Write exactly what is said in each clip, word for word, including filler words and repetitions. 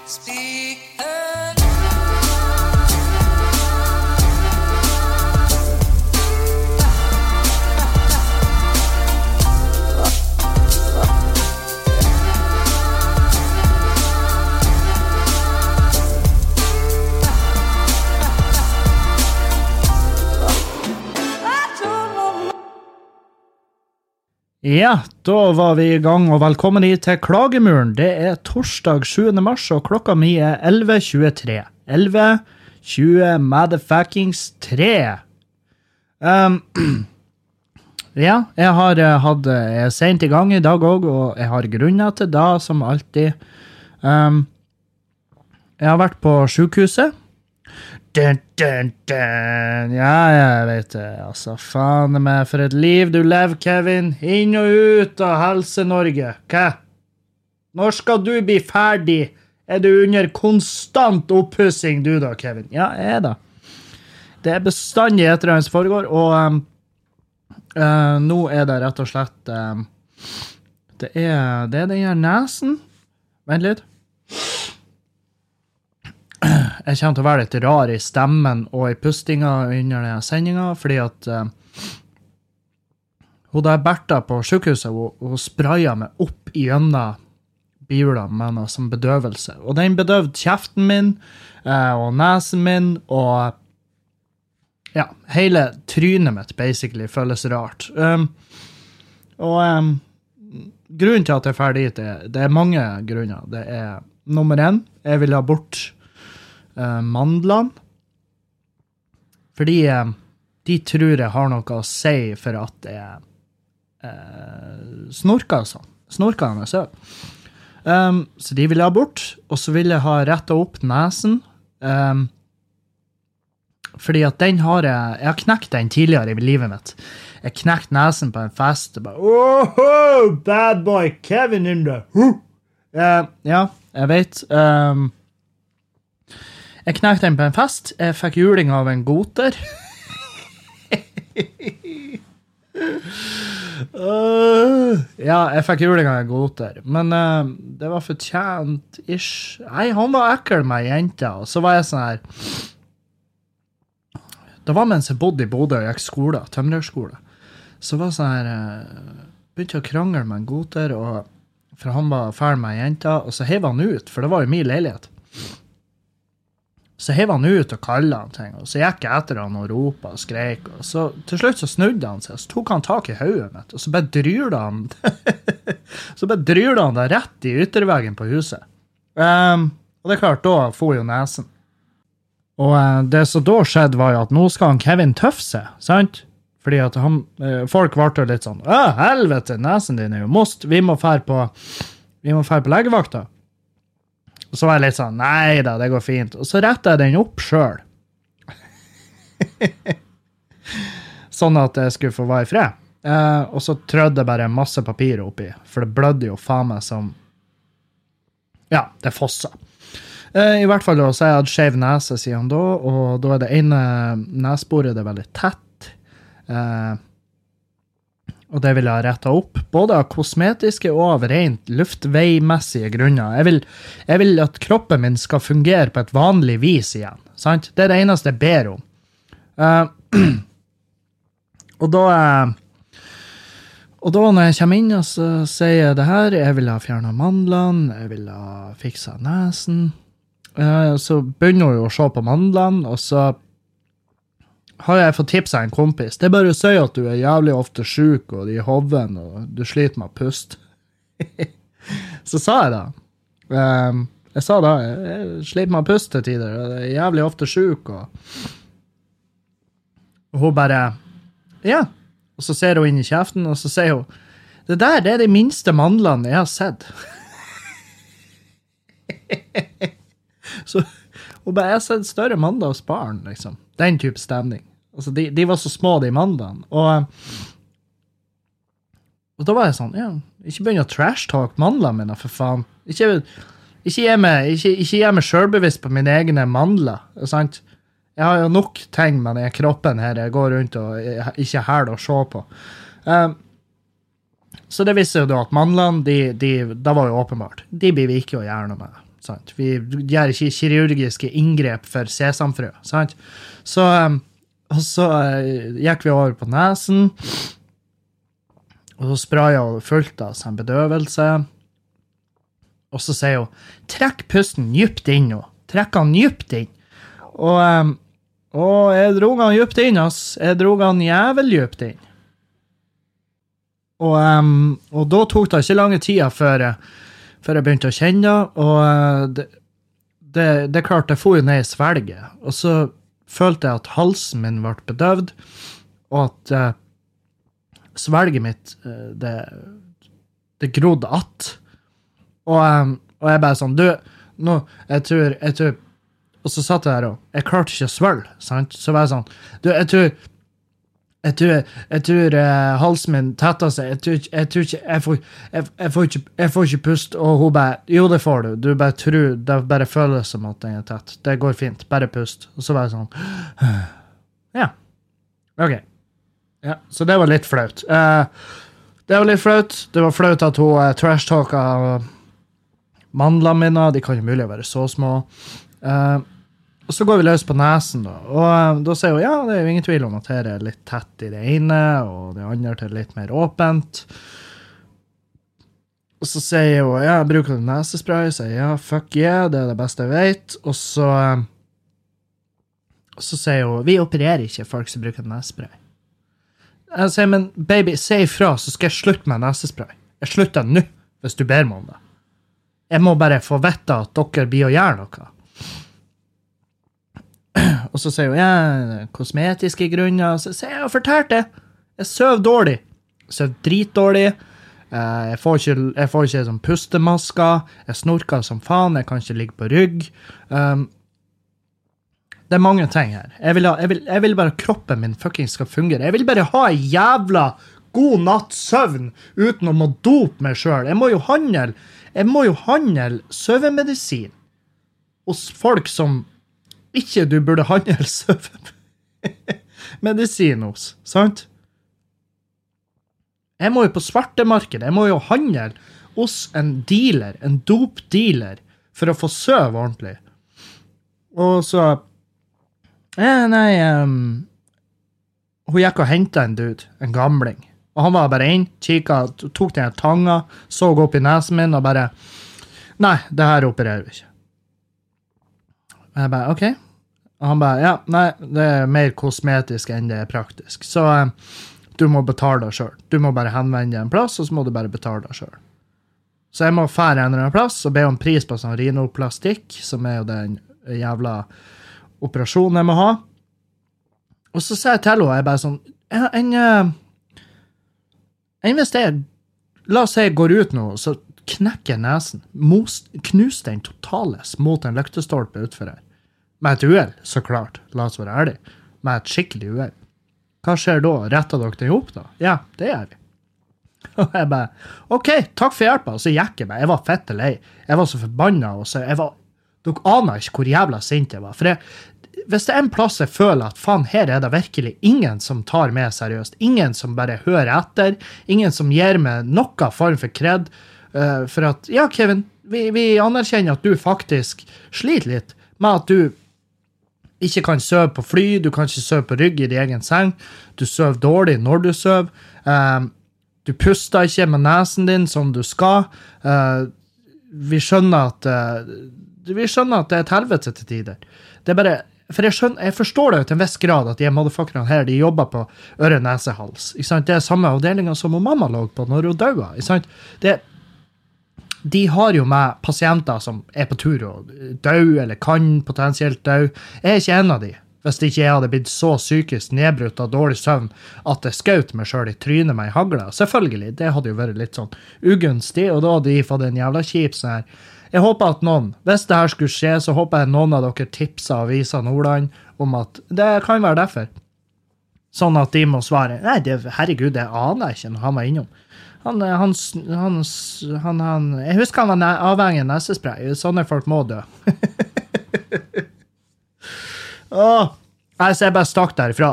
Ja, da var vi I gang, og velkommen hit til Klagemuren. Det er torsdag sjuende mars, og klokka mi er elleve tjuetre. elleve tjue motherfuckings tre. Um, ja, jeg har uh, hatt jeg er sent I gang I dag også, og jeg har grunner til da, som alltid. Um, jeg har vært på sykehuset. Dun, dun, dun. Ja, jeg vet det. Altså, faen meg for et liv du lever, Kevin. Inn og ut av Helse-Norge. Hva? Når skal du bli ferdig? Er du under konstant oppussing, du da, Kevin? Ja, jeg er da. Det er bestandig etter hans foregår, og um, uh, nå er det rett og slett um, det, er, det er den her nesen. Vent litt. Jeg kommer til å være litt rar I stemmen og I pustinga under denne sendinga, fordi at uh, hun der Bertha på sykehuset, hun, hun spraya meg opp gjennom bihulene med noe som bedøvelse. Og den bedøvde kjeften min, uh, og nesen min, og ja, hele trynet mitt basically føles rart. Um, og um, grunnen til at jeg er ferdig, det, det er mange grunner. Det er nummer en, jeg vil ha bort Uh, mandlene fordi uh, de tror jeg har noe å si for at jeg uh, snorker sånn snorker han så um, så de vil jeg ha bort og så vil jeg ha rettet opp nesen um, fordi at den har jeg jeg har knekt den tidligere I livet mitt jeg knekt nesen på en fest og bare, oh, bad boy Kevin in the uh, ja, jeg vet um, Jeg knekte den på en fest. Jeg fikk juling av en goter. uh, ja, jeg fikk juling av en goter. Men uh, det var fortjent-ish. Nei, han var ekkel med jenta. Og så var jeg sånn her... Det var mens jeg bodde I Bodø og gikk skole, tømrerskole. Så var sånn her... Uh, begynte å krangle med en goter, og, for han var ferdig med jenta, og så hev han ut, for det var jo min leilighet. Så hev han ut og kallet han ting, og så gikk jeg etter han og ropet og skrek, og så til slutt så snudde han seg, så tok han tak I hodet mitt, og så bare drylde han, så bare drylde han det rett I ytterveggen på huset. Um, og det er klart, da får jo nesen. Og uh, det som da skjedde var jo at nå skal han Kevin tøffe seg, sant? Fordi at han, uh, folk var jo litt sånn, «Å, helvete, nesen din er jo most, vi må fære på, vi må fære på legevakta». Og så var jeg litt sånn, nei da, det går fint. Og så rettet jeg den opp selv. sånn at jeg skulle få være I fred. Eh, og så trødde jeg bare masse papir oppi, for det blødde jo faen meg som... Ja, det fossa. Eh, I hvert fall da, så jeg hadde skjev nese, sier han da, og da er det ene nesboret det er veldig tett. Eh, og det vil jeg ha rettet opp, både av kosmetiske og av rent luftveimessige grunner. Jeg vil, jeg vil at kroppen min skal fungere på et vanlig vis igjen, sant? Det er det eneste jeg ber om. Uh, og da... Uh, og da når jeg kommer inn, så sier jeg det her, jeg vil ha fjernet mandlene, jeg vil ha fikset nesen. Uh, så begynner hun jo å se på mandlene, og så... har jeg fått tips av en kompis. Det er bare å si at du er jævlig ofte syk, og de er hoven, og du sliter med å puste. Så sa jeg da. Um, jeg sa da, jeg sliter med å puste til tider, og jeg er jævlig ofte syk, og... og hun bare, ja. Og så ser hun inn I kjeften, og så sier hun, det der, det er de minste mandlene jeg har sett. Så hun bare, jeg har sett større mandler hos barn, liksom. Den type stemning. Altså, de, de var så små, de mandlene. Og, og da var jeg sånn, ja, ikke begynne å trash-talk mandlene mine, for faen. Ikke, ikke gi meg, ikke, ikke gi meg selvbevisst på mine egne mandler, sant? Jeg har jo nok ting med den kroppen her, jeg går rundt og ikke her å se på. Um, så det visste jo da at mandlene, de, de, da var jo åpenbart, de blir vi ikke å gjøre noe med. sant? Vi gjør ikke kirurgiske inngrep for sesamfrø, sant? Så, um, og så uh, gikk vi over på nesen, og så sprayet hun fullt av en bedøvelse, og så sier hun, trekk pusten djupt inn nå, trekk han djupt inn, og, um, og jeg drog han djupt inn, ass, jeg drog han jævel djupt inn. Og, um, og da tok det ikke lange tida før, før jeg begynte å kjenne, og det, det, det klart, jeg får jo ned i svelget, og så følte jeg at halsen min ble bedøvd, og at uh, svelget mitt, uh, det, det grodde att. Og, um, og jeg bare sånn, du, nå, jeg tror, jeg tror, og så satt jeg der og, jeg klarte ikke å svølge, sant? Så var jeg sånn, du, jeg tror, Jeg tror, jeg tror uh, halsen min tettet seg. Jeg tror, jeg tror ikke, jeg får, jeg, jeg, får ikke, jeg får ikke pust. Og hun bare, jo det får du. Du bare tror, det bare føles som at den er tett. Det går fint, bare pust. Og så var jeg sånn, ja, ok. Ja, så det var litt flaut. Uh, det var litt flaut. Det var flaut at hun uh, trash-talket mandlene mine. De kan jo mulig være så små. Uh, Og så går vi løs på nesen da, og da sier hun, ja, det er jo ingen tvil om at her er litt tett i det ene, og det andre til litt mer åpent. Og så sier hun, ja, bruker du nesespray? Så sier jeg, ja, fuck yeah, det er det beste jeg vet. Og så, og så sier hun, vi opererer ikke folk som bruker nesespray. Jeg sier, men baby, si ifra, så skal jeg slutte med nesespray. Jeg slutter nå, hvis du ber meg om det. Jeg må bare få vite at dere blir å gjøre noe. Og så sier hun, ja, kosmetiske grunner. Og så sier jeg, jeg har fortalt det. Jeg søv dårlig. Jeg søv dritdårlig. Jeg får ikke, jeg får ikke sånn pustemasker. Jeg snorker som faen. Jeg kan ikke ligge på rygg. Um, det er mange ting her. Jeg vil, ha, jeg, vil, jeg vil bare kroppen min fucking skal fungere. Jeg vil bare ha en jævla god natts søvn uten å må dope meg selv. Jeg må jo handle, jeg må jo handle søvnmedisin hos folk som ikke du burde handle søvnmedisin hos, sant? Jeg må jo på svartemarkedet, jeg må jo handle hos en dealer, en dope-dealer, for å få søv ordentlig. Og så, eh, nei, um, hun gikk og hentet en dude, en gamling, og han var bare inn, kikket, tok den tanga, så opp i nesen min, og bare, nei, det her opererer vi ikke. Jeg bare, ok. Og han bare, ja, nei, det er mer kosmetisk enn det er praktisk. Så um, du må betale deg selv. Du må bare henvende deg en plass, og så må du bare betale deg selv. Så jeg må fære en eller annen plass, og be om pris på sånn rinoplastikk, som er jo den jævla operasjonen jeg må ha. Og så sier jeg til henne, jeg bare sånn, ja, en, uh, en hvis jeg, la oss si jeg går ut nå, så knekker nesen, most, knus den totales mot en løktestolpe utfor her. Med et uheld, så klart, la oss være ærlig. Med et skikkelig uheld. Hva skjer da? Retter dere den opp da? Ja, det gjør vi. Og jeg bare, ok, takk for hjelpa. Og så gikk jeg meg, jeg var fette lei. Jeg var så forbannet, og så jeg var, dere aner ikke hvor jævla sint jeg var. For jeg, hvis det er en plass jeg føler at faen, her er det virkelig ingen som tar meg seriøst. Ingen som bare hører etter. Ingen som gir meg noen form for kred. Uh, for at, ja Kevin, vi, vi anerkjenner at du faktisk sliter litt med at du ikke kan søve på fly, du kan ikke søve på rygg i din egen seng, du søver dårlig når du søver, um, du puster ikke med nesen din som du skal, uh, vi skjønner at uh, vi skjønner at det er et helvete til tider. Det er bare, for jeg, skjønner, jeg forstår det jo til en viss grad at de motherfuckerne her, de jobber på øre, nese, hals, ikke sant? Det er samme avdelingen som mamma lå på når hun døde, ikke sant? Det er de har jo med pasienter som er på tur og dø, eller kan potensielt dø. Jeg er ikke en av de, hvis ikke jeg hadde blitt så psykisk nedbrutt av dårlig søvn, at jeg skjøt meg selv i trynet med i hagla. Selvfølgelig, det hadde jo vært litt sånn ugunstig, og da hadde de fått en jævla kjip sånn her. Jeg håper at noen, hvis det her skulle skje, så håper jeg noen av dere tipser Avisa Nordland om at det kan være derfor. Sånn at de må svare, nei, det, herregud, det aner jeg ikke når han var innom. Han, han, han, han, han, jeg husker han var avhengig av nesespray. Sånne folk må dø. Åh, jeg ser bare stakk derifra.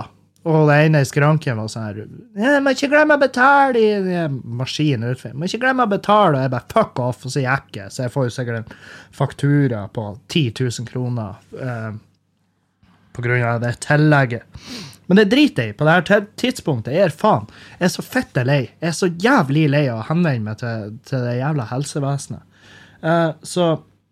og det ene i skranken var sånn her, jeg må ikke glemme å betale i maskinen utfor. Jeg må ikke glemme å betale, og jeg bare fuck off, og så gikk jeg. Så jeg får jo sikkert en faktura på ti tusen kroner eh, på grunn av det tillegget. Men det driter jeg i på det her tidspunktet. Jeg er faen. Jeg er så fette lei. Jeg er så jævlig lei av å henvende meg til, til det jævla helsevesenet. Eh, så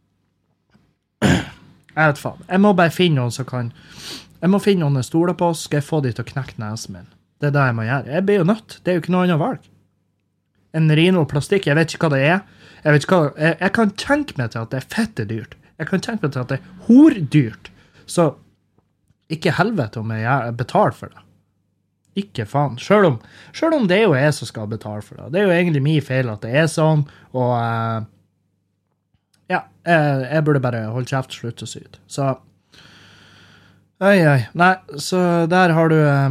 jeg vet faen. Jeg må bare finne noen som kan Jeg må finne noen jeg stoler på, så skal jeg få de til å knekke nesen min. Det er det jeg må gjøre. Jeg blir jo nødt. Det er jo ikke noe annet valg. En rhinoplastikk, jeg vet ikke hva det er. Jeg, vet ikke hva, jeg, jeg kan tenke meg til at det er fette dyrt. Jeg kan tenke meg til at det er hordyrt. Så ikke helvete om jeg betaler for det. Ikke faen. Selv om, selv om det er jo jeg som skal betale for det. Det er jo egentlig min feil at det er sånn, og uh, ja, jeg, jeg burde bare holde kjeft og slutte å syte. Så Oi, oi. Nei, så der har du eh,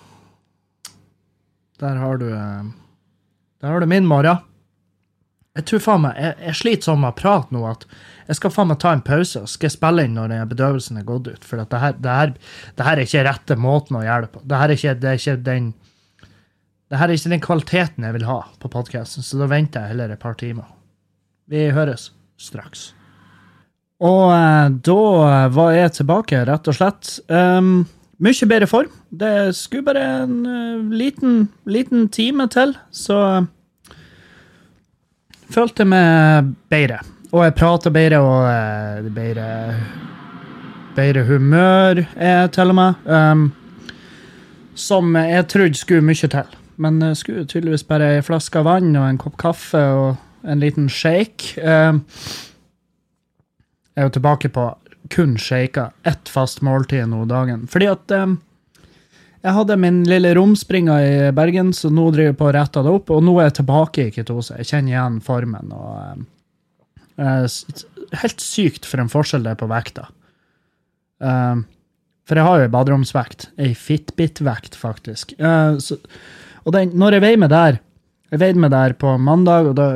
Der har du eh, Der har du min morgen. Jeg tror faen meg Jeg, jeg sliter sånn med å prate nå at jeg skal faen meg ta en pause og skal spille inn når bedøvelsen er gått ut. For at det her, det her, det her er ikke rette måten å gjøre det på. Det her er ikke, det er ikke den Det her er ikke den kvaliteten jeg vil ha på podcasten, så da venter jeg heller et par timer. Vi høres straks. Og eh, da var jeg tilbake, rett og slett. Um, mye bedre form. Det skulle bare en uh, liten, liten time til, så følte jeg meg bedre. Og jeg prater bedre, og uh, bedre, bedre humør er til og med. Um, som jeg trodde skulle mye til. Men uh, skulle tydeligvis bare en flaske vann og en kopp kaffe og en liten shake. Um, Jeg er jo tilbake på kun shaker ett fast måltid nå dagen. Fordi at eh, jeg hadde min lille romspringer i Bergen, så nå driver jeg på å rette det opp, og nå er jeg tilbake i ketose. Jeg kjenner igjen formen, og eh, helt sykt for en forskjell det er på vekta. Eh, for jeg har jo en baderomsvekt, en Fitbit-vekt faktisk. Eh, så, og den, når jeg veier meg der, jeg veide meg der på mandag, og da,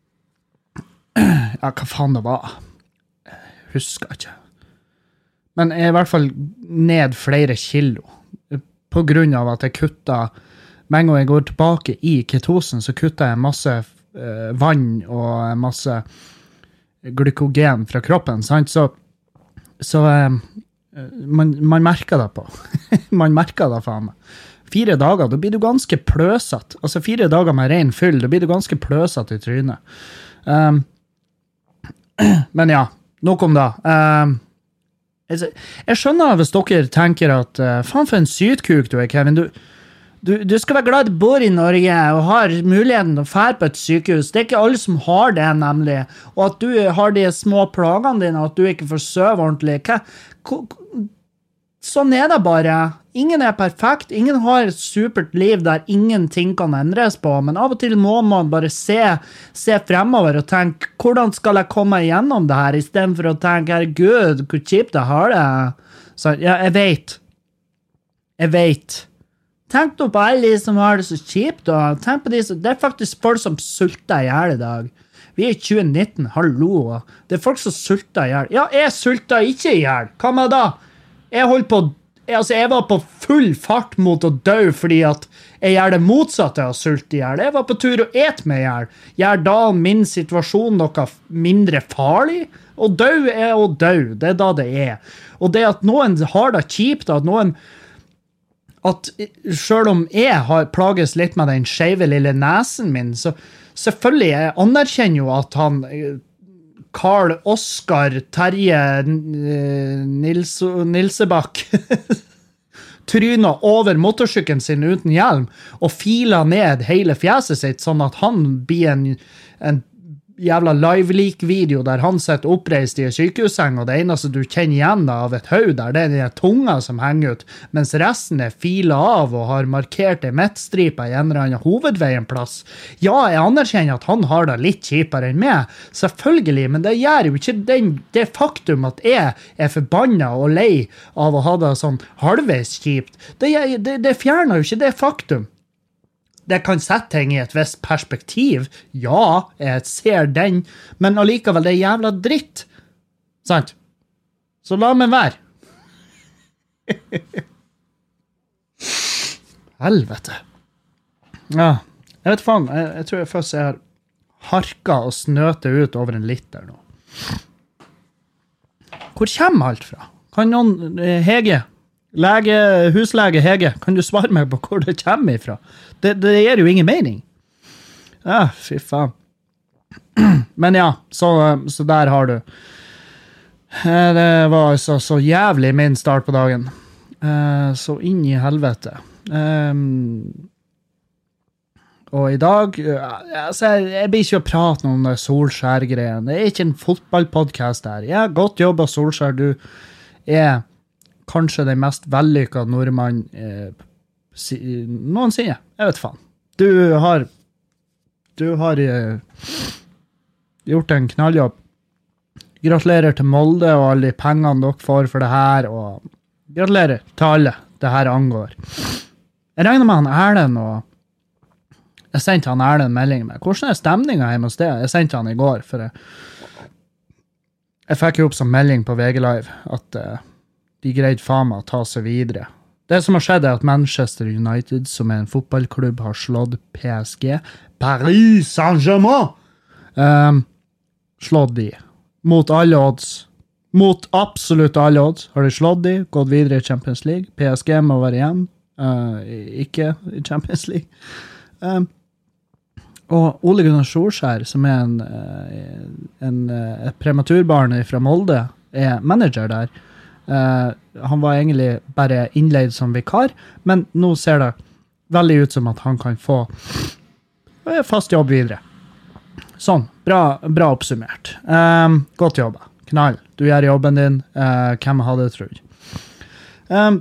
ja, hva faen det var? Husker ikke. Men jeg er i hvert fall ned flere kilo. På grunn av at jeg kuttet, med en gang jeg går tilbake i ketosen, så kuttet jeg masse eh, vann og masse glykogen fra kroppen, sant? Så, så eh, man, man merker det på. man merker det faen meg. Fire dager, da blir du ganske pløsete. Altså fire dager med ren fyll, da blir du ganske pløsete i trynet. Um, men ja, nok om det. Uh, jeg, jeg skjønner hvis dere tenker at uh, faen for en sytkuk du er, Kevin. Du, du, du skal være glad du bor i Norge og har muligheten til å fære på et sykehus. Det er ikke alle som har det, nemlig. Og at du har de små plagene dine, og at du ikke får søve ordentlig. Hva, hva, sånn er det bare. Ingen er perfekt. Ingen har et supert liv der ingenting kan endres på. Men av og til må man bare se, se fremover og tenke, hvordan skal jeg komme igjennom det her? I stedet for å tenke, herregud, hvor kjipt jeg har det. Så ja, jeg vet. Jeg vet. Tenk nå på alle de som har det så kjipt. Og tenk på de som, det er faktisk folk som sulter i hjel i dag. Vi er i tjue nitten, hallo. Det er folk som sulter i hjel. Ja, jeg sulter ikke i hjel. Hva med da? Jeg holdt på Altså, jeg var på full fart mot å dø fordi at jeg gjør det motsatte av sult i hjel. Jeg var på tur å et meg i hjel. Gjør da min situasjon noe mindre farlig? Og dø er å dø. Det er da det er. Og det at noen har det kjipt, at noen at selv om jeg har plages litt med den skjeve lille nesen min, så selvfølgelig jeg anerkjenner jo at han Karl Oskar Terje Nils, Nilsebakk tryna over motorsykkelen sin uten hjelm og fila ned hele fjeset sitt sånn at han blir en, en jævla live-leak-video der han sitter oppreist i en sykehusseng, og det eneste du kjenner igjen av et høy der, det er den tunga som henger ut, mens resten er fila av og har markert en midtstripe i en eller annen hovedveien plass. Ja, jeg anerkjenner at han har det litt kjipere enn meg, selvfølgelig, men det gjør jo ikke den, det faktum at jeg er forbannet og lei av å ha det sånn halvveis kjipt. Det, det, det fjerner jo ikke det faktum. Det kan sette ting i et visst perspektiv. Ja, jeg ser den, men allikevel det er jævla dritt. Sant? Så la meg være. Helvete. Ja, jeg vet faen, jeg, jeg tror jeg først jeg har harka og snøte ut over en liter nå. Hvor kommer alt fra? Kan noen, Hege, lege, huslege Hege, kan du svare meg på hvor det kommer ifra? Det, det gir jo ingen mening. Ja, fy faen. Men ja, så, så der har du. Det var altså så jævlig min start på dagen. Så inn i helvete. Og i dag, altså, jeg, jeg blir ikke å prate om det Solskjær-greien. Det er ikke en fotballpodcast her. Ja, godt jobb av Solskjær. Du er kanskje den mest vellykkede nordmann eh, si, noensinne. Jeg vet faen. Du har, du har eh, gjort en knalljobb. Gratulerer til Molde og alle de pengene dere får for det her, og gratulerer til alle det her angår. Jeg regner med han Erlend, og jeg sendte han Erlend melding med. Hvordan er stemningen hjemme hos det? Jeg sendte han i går, for jeg, jeg fikk jo opp som melding på V G Live at uh, de greide faen meg å ta seg videre. Det som har skjedd er at Manchester United, som er en fotballklubb, har slått P S G, Paris Saint-Germain, um, slått de. Mot alle odds. Mot absolutt alle odds har de slått de, gått videre i Champions League. P S G må være igjen. Uh, ikke i Champions League. Um, og Ole Gunnar Solskjær, som er en, en, et prematurbarn fra Molde, er manager der. Uh, han var egentlig bare innleid som vikar, men nå ser det veldig ut som at han kan få fast jobb videre. Sånn, bra, bra oppsummert. Um, godt jobba. Knall. Du gjør jobben din. Uh, hvem hadde trodd? Um,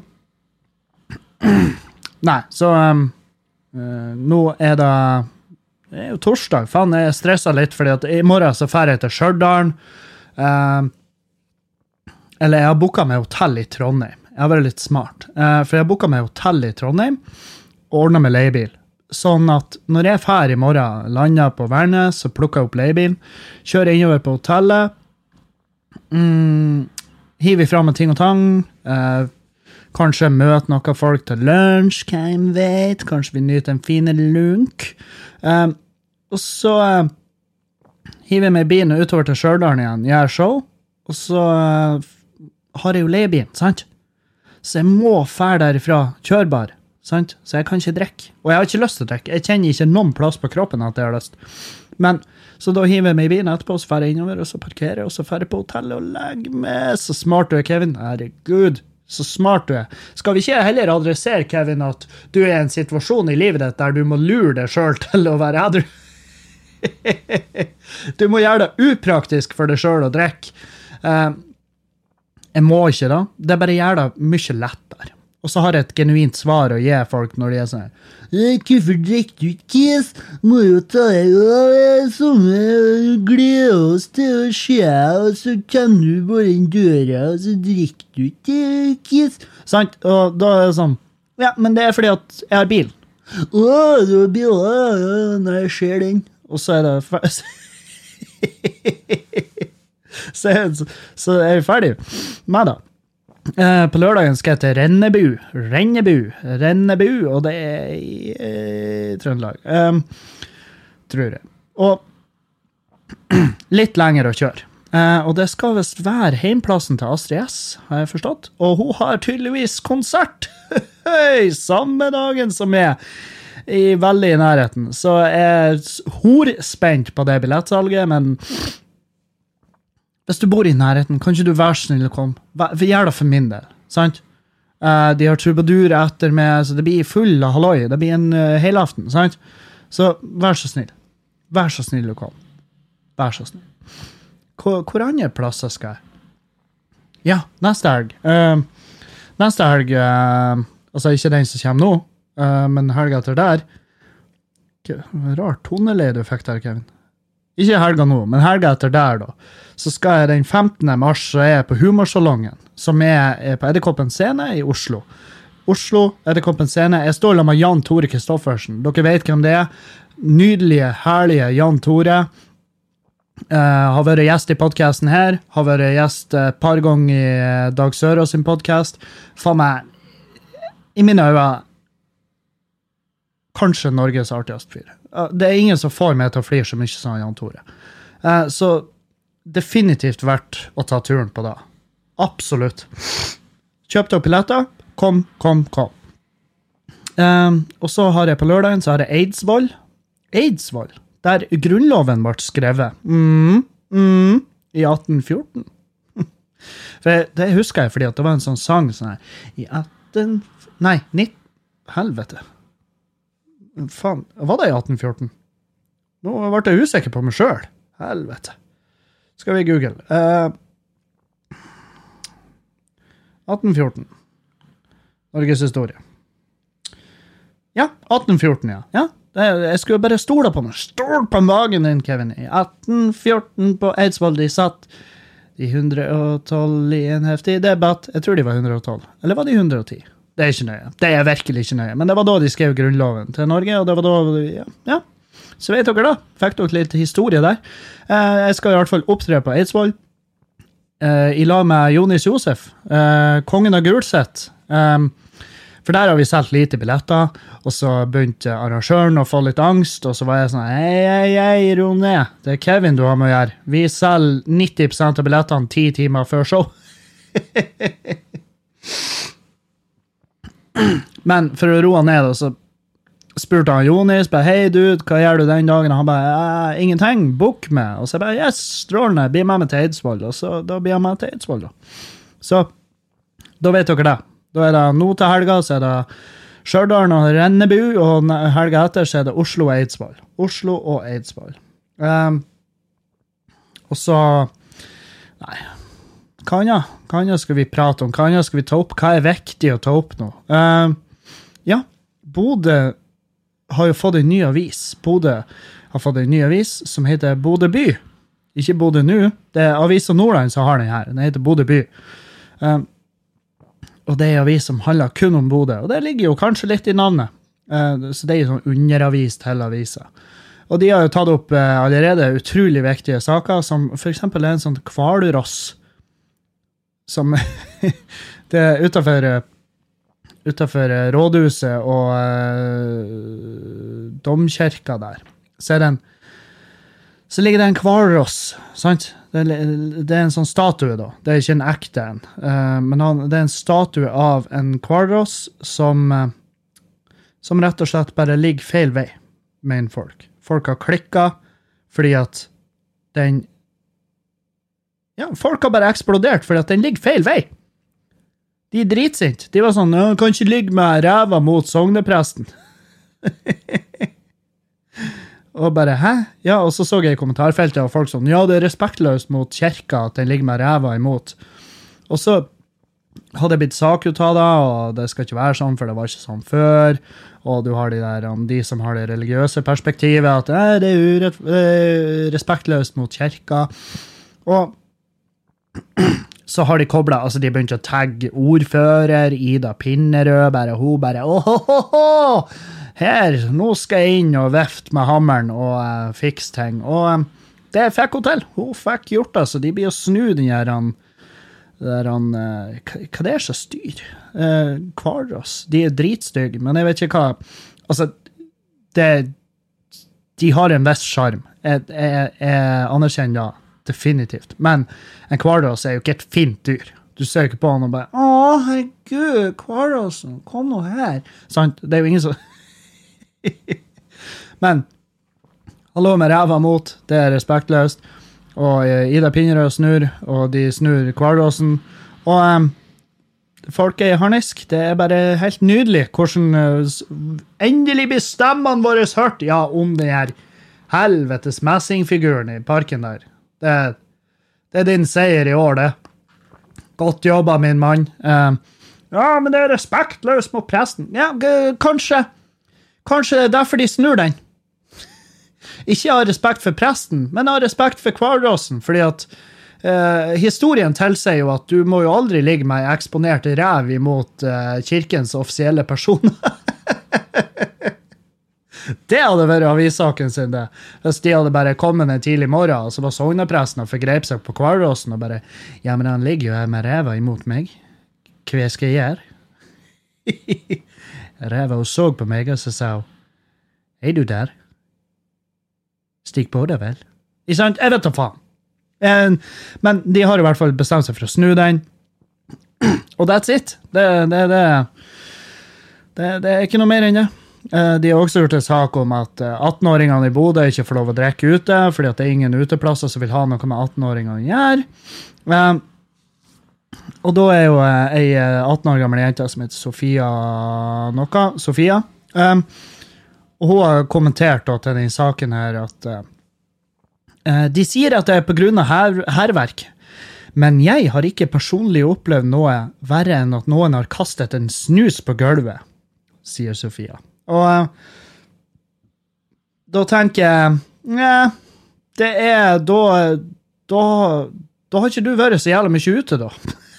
nei, så um, uh, nå er det det er jo torsdag. Faen, jeg stresset litt, fordi at i morgen så fer jeg til Stjørdal. Um, eller jeg har boket meg hotell i Trondheim. Jeg har vært litt smart. Uh, for jeg har boket meg hotell i Trondheim og ordnet med leiebil. Sånn at når jeg fer i morgen, lander på Værnes, så plukker jeg opp leiebilen, kjører innover på hotellet, mm, hiver fra med ting og tang, eh, kanskje møter noen folk til lunsj, hvem vet, kanskje vi nyter en fin lunk, eh, og så eh, hiver jeg med bilen utover til Stjørdal igjen, gjør show, og så eh, har jeg jo leiebilen, sant? Så jeg må fer derifra kjørbar. Sant? Så jeg kan ikke drikke. Og jeg har ikke lyst til å drikke. Jeg kjenner ikke noen plass på kroppen at jeg har lyst. Men, så da hiver jeg meg i bilen etterpå, så fer jeg innover, og så parkerer jeg, og så fer jeg på hotellet og legger meg. Så smart du er, Kevin. Herregud, så smart du er. Skal vi ikke heller adressere, Kevin, at du er i en situasjon i livet ditt der du må lure deg selv til å være edru? Du må gjøre det upraktisk for deg selv å drikke. Uh, jeg må ikke da. Det bare gjør det mye lettere. Og så har jeg et genuint svar å gi folk når de er sånn «Hvorfor drikker du ikke, kiss? Må jo ta deg av sånne glede oss til å se, og så kan du bare inn døra, og så drikker du ikke, kiss?» Sant? Og da er det sånn «Ja, men det er fordi at jeg har bil». «Å, du har bil, ja, når jeg ser den». Og så er det så, er, så er vi ferdig med det. Uh, på lørdagen skal jeg til Rennebu, Rennebu, Rennebu, og det er i uh, Trøndelag, um, tror jeg. Og litt lenger å kjøre. Uh, og det skal vist være heimplassen til Astrid S, har jeg forstått. Og hun har tydeligvis konsert, samme dagen som jeg, i veldig i nærheten. Så jeg er horspent på det billettsalget, men hvis du bor i nærheten, kan ikke du være snill å komme? For gjør det for min del, sant? Uh, de har trubadur etter meg, så det blir full av halløy. Det blir en uh, helaften, sant? Så vær så snill. Vær så snill å komme. Vær så snill. Hvor, hvor andre plasser skal jeg? Ja, neste helg. Uh, neste helg, uh, altså ikke den som kommer nå, uh, men helg etter der. Rart toneleie du fikk der, Kevin. Ikke helga nå, men helga etter der da. Så skal jeg den femtende mars, så er jeg på Humorsalongen, som er, er på Edderkoppen scene i Oslo. Oslo, Edderkoppen scene. Jeg står med Jan Tore Kristoffersen. Dere vet hvem det er. Nydelige, herlige Jan Tore. Uh, har vært gjest i podcasten her. Har vært gjest et par ganger i Dag Sørås sin podcast. For meg, i mine øyne, kanskje Norges artigste fyr. Uh, det er ingen som får meg til å flire så mye som Jan Tore. Uh, så definitivt verdt å ta turen på det. Absolutt. Kjøpte opp billetter. Kom, kom, kom. Um, og så har jeg på lørdagen så har jeg Eidsvoll. Eidsvoll. Der grunnloven ble skrevet. Mm, mm, I atten fjorten. For det husker jeg fordi at det var en sånn sang sånn her. I atten... Nei, nitten... Helvete. Faen, var det i atten fjorten? Nå ble jeg usikker på meg selv. Helvete. Skal vi google. Uh, atten fjorten. Norges historie. Ja, atten fjorten, ja. Ja, det, jeg skulle bare stole på meg. Stol på magen din, Kevin. I atten fjorten på Eidsvoll, de satt de hundre og tolv i en heftig debatt. Jeg tror de var hundre og tolv. Eller var de hundre og ti? Det er ikke nøye. Det er virkelig ikke nøye. Men det var da de skrev grunnloven til Norge, og det var da, ja, ja. Så vet dere da, fikk dere litt historie der. Eh, jeg skal i hvert fall opptre på Eidsvoll. Eh, I lag med Jonis Josef, eh, kongen av Gulset. Eh, for der har vi selv lite billetter, og så begynte arrangøren å få litt angst, og så var jeg sånn, hei, hei, hei, ro ned. Det er Kevin du har med å gjøre. Vi selger nitti prosent av billettene ti timer før show. Men for å roe ned, så spurte han Jonis, bare, hei dude, hva gjør du den dagen? Og han bare, ingenting, book med. Og så jeg bare, yes, strålende, bli med meg til Eidsvoll. Og så da blir jeg med til Eidsvoll da. Så da vet dere det. Da er det nå til helga, så er det Stjørdal og Rennebu, og helga etter så er det Oslo og Eidsvoll. Oslo og Eidsvoll. Um, og så, nei, Kanja, Kanja skal vi prate om, Kanja skal vi ta opp, hva er viktig å ta opp nå? Um, ja, Bodø har jo fått en ny avis. Bodø har fått en ny avis som heter Bodø by. Ikke Bodø nå, det er Avisa Nordland som har den her, den heter Bodø by. Um, Og det er avis som handler kun om Bodø. Og det ligger jo kanskje litt i navnet. Uh, så det er jo sånn underavis til avisa. Og de har jo tatt opp uh, allerede utrolig viktige saker, som for eksempel er en sånn kvalross, som det er utenfor, utenfor rådhuset og uh, domkirka der. Så er det en så ligger det en kvalross, sant? Det er, det er en sånn statue da. Det er ikke en ekte en. Uh, men han, det er en statue av en kvalross som, uh, som rett og slett bare ligger feil vei, mener folk. Folk har klikket fordi at den... Ja, folk har bare eksplodert fordi at den ligger feil vei. De er dritsint. De var sånn, jeg kan ikke ligge med ræva mot sognepresten. Og bare, hæ? Ja, og så så jeg i kommentarfeltet av folk sånn, ja, det er respektløst mot kirka at den ligger med ræva imot. Og så hadde jeg blitt sakutt av det, og det skal ikke være sånn, for det var ikke sånn før. Og du har de der, de som har det religiøse perspektivet, at eh, det er urett, eh, respektløst mot kirka. Og så har de koblet, altså de begynte å tagge ordfører, Ida Pinnerød, bare hun bare, åhåhåhå! Her, nå skal jeg inn og vefte med hammeren og uh, fikse ting. Og um, det fikk hun til. Hun fikk gjort det, så de blir å snu den her, han, der han, uh, hva det er så styr? Uh, Kvalross. De er dritstygge, men jeg vet ikke hva. Altså, det, de har en viss charm. Jeg, jeg, jeg anerkjenner det, definitivt. Men en kvalross er jo ikke et fint dyr. Du ser ikke på han og bare, å, herregud, kvalrossen, kom nå her. Sant? Det er jo ingen som... Men hallo med ræva mot, det er respektløst. Og Ida Pinnerød snur, og de snur kvalrossen. Og um, folk er i harnisk. Det er bare helt nydelig hvordan uh, endelig blir stemmene våre hørt, ja, om den her helvetes messingfiguren i parken der. Det, det er din seier i år, det. Godt jobba, min mann. Um, ja, men det er respektløst mot presten. Ja, g- kanskje. Kanskje det er derfor de snur den. Ikke av respekt for presten, men av respekt for kvalrossen, fordi at eh, historien tilsier jo at du må jo aldri ligge med eksponert ræv imot eh, kirkens offisielle personer. Det hadde vært avissaken sin, det. Hvis de hadde bare kommet en tidlig morgen, og så var sognepresten og forgrep seg på kvalrossen, og bare, ja, men han ligger jo her med ræva imot meg. Hva skal jeg gjøre? Ræva og så på meg, og så sa hun, Hei du der. Stikk på det vel. Ikke sant? Jeg vet da faen. Eh, men de har i hvert fall bestemt seg for å snu den. Og that's it. Det, det, det, det, det er ikke noe mer enn det. Eh, de har også gjort en sak om at atten-åringene i Bodø ikke får lov å drikke ute, fordi at det er ingen uteplasser som vil ha noe med atten-åringene å gjøre. Eh, og da er jo ei atten år gammel jente som heter Sofia noe, Sofia. Eh, og hun har kommentert da, til den saken her at eh, de sier at det er på grunn av her, herverk. Men jeg har ikke personlig opplevd noe verre enn at noen har kastet en snus på gulvet, sier Sofia. Og uh, da tenker jeg, ja, det er, da, da, da har ikke du vært så jævlig mye ute da.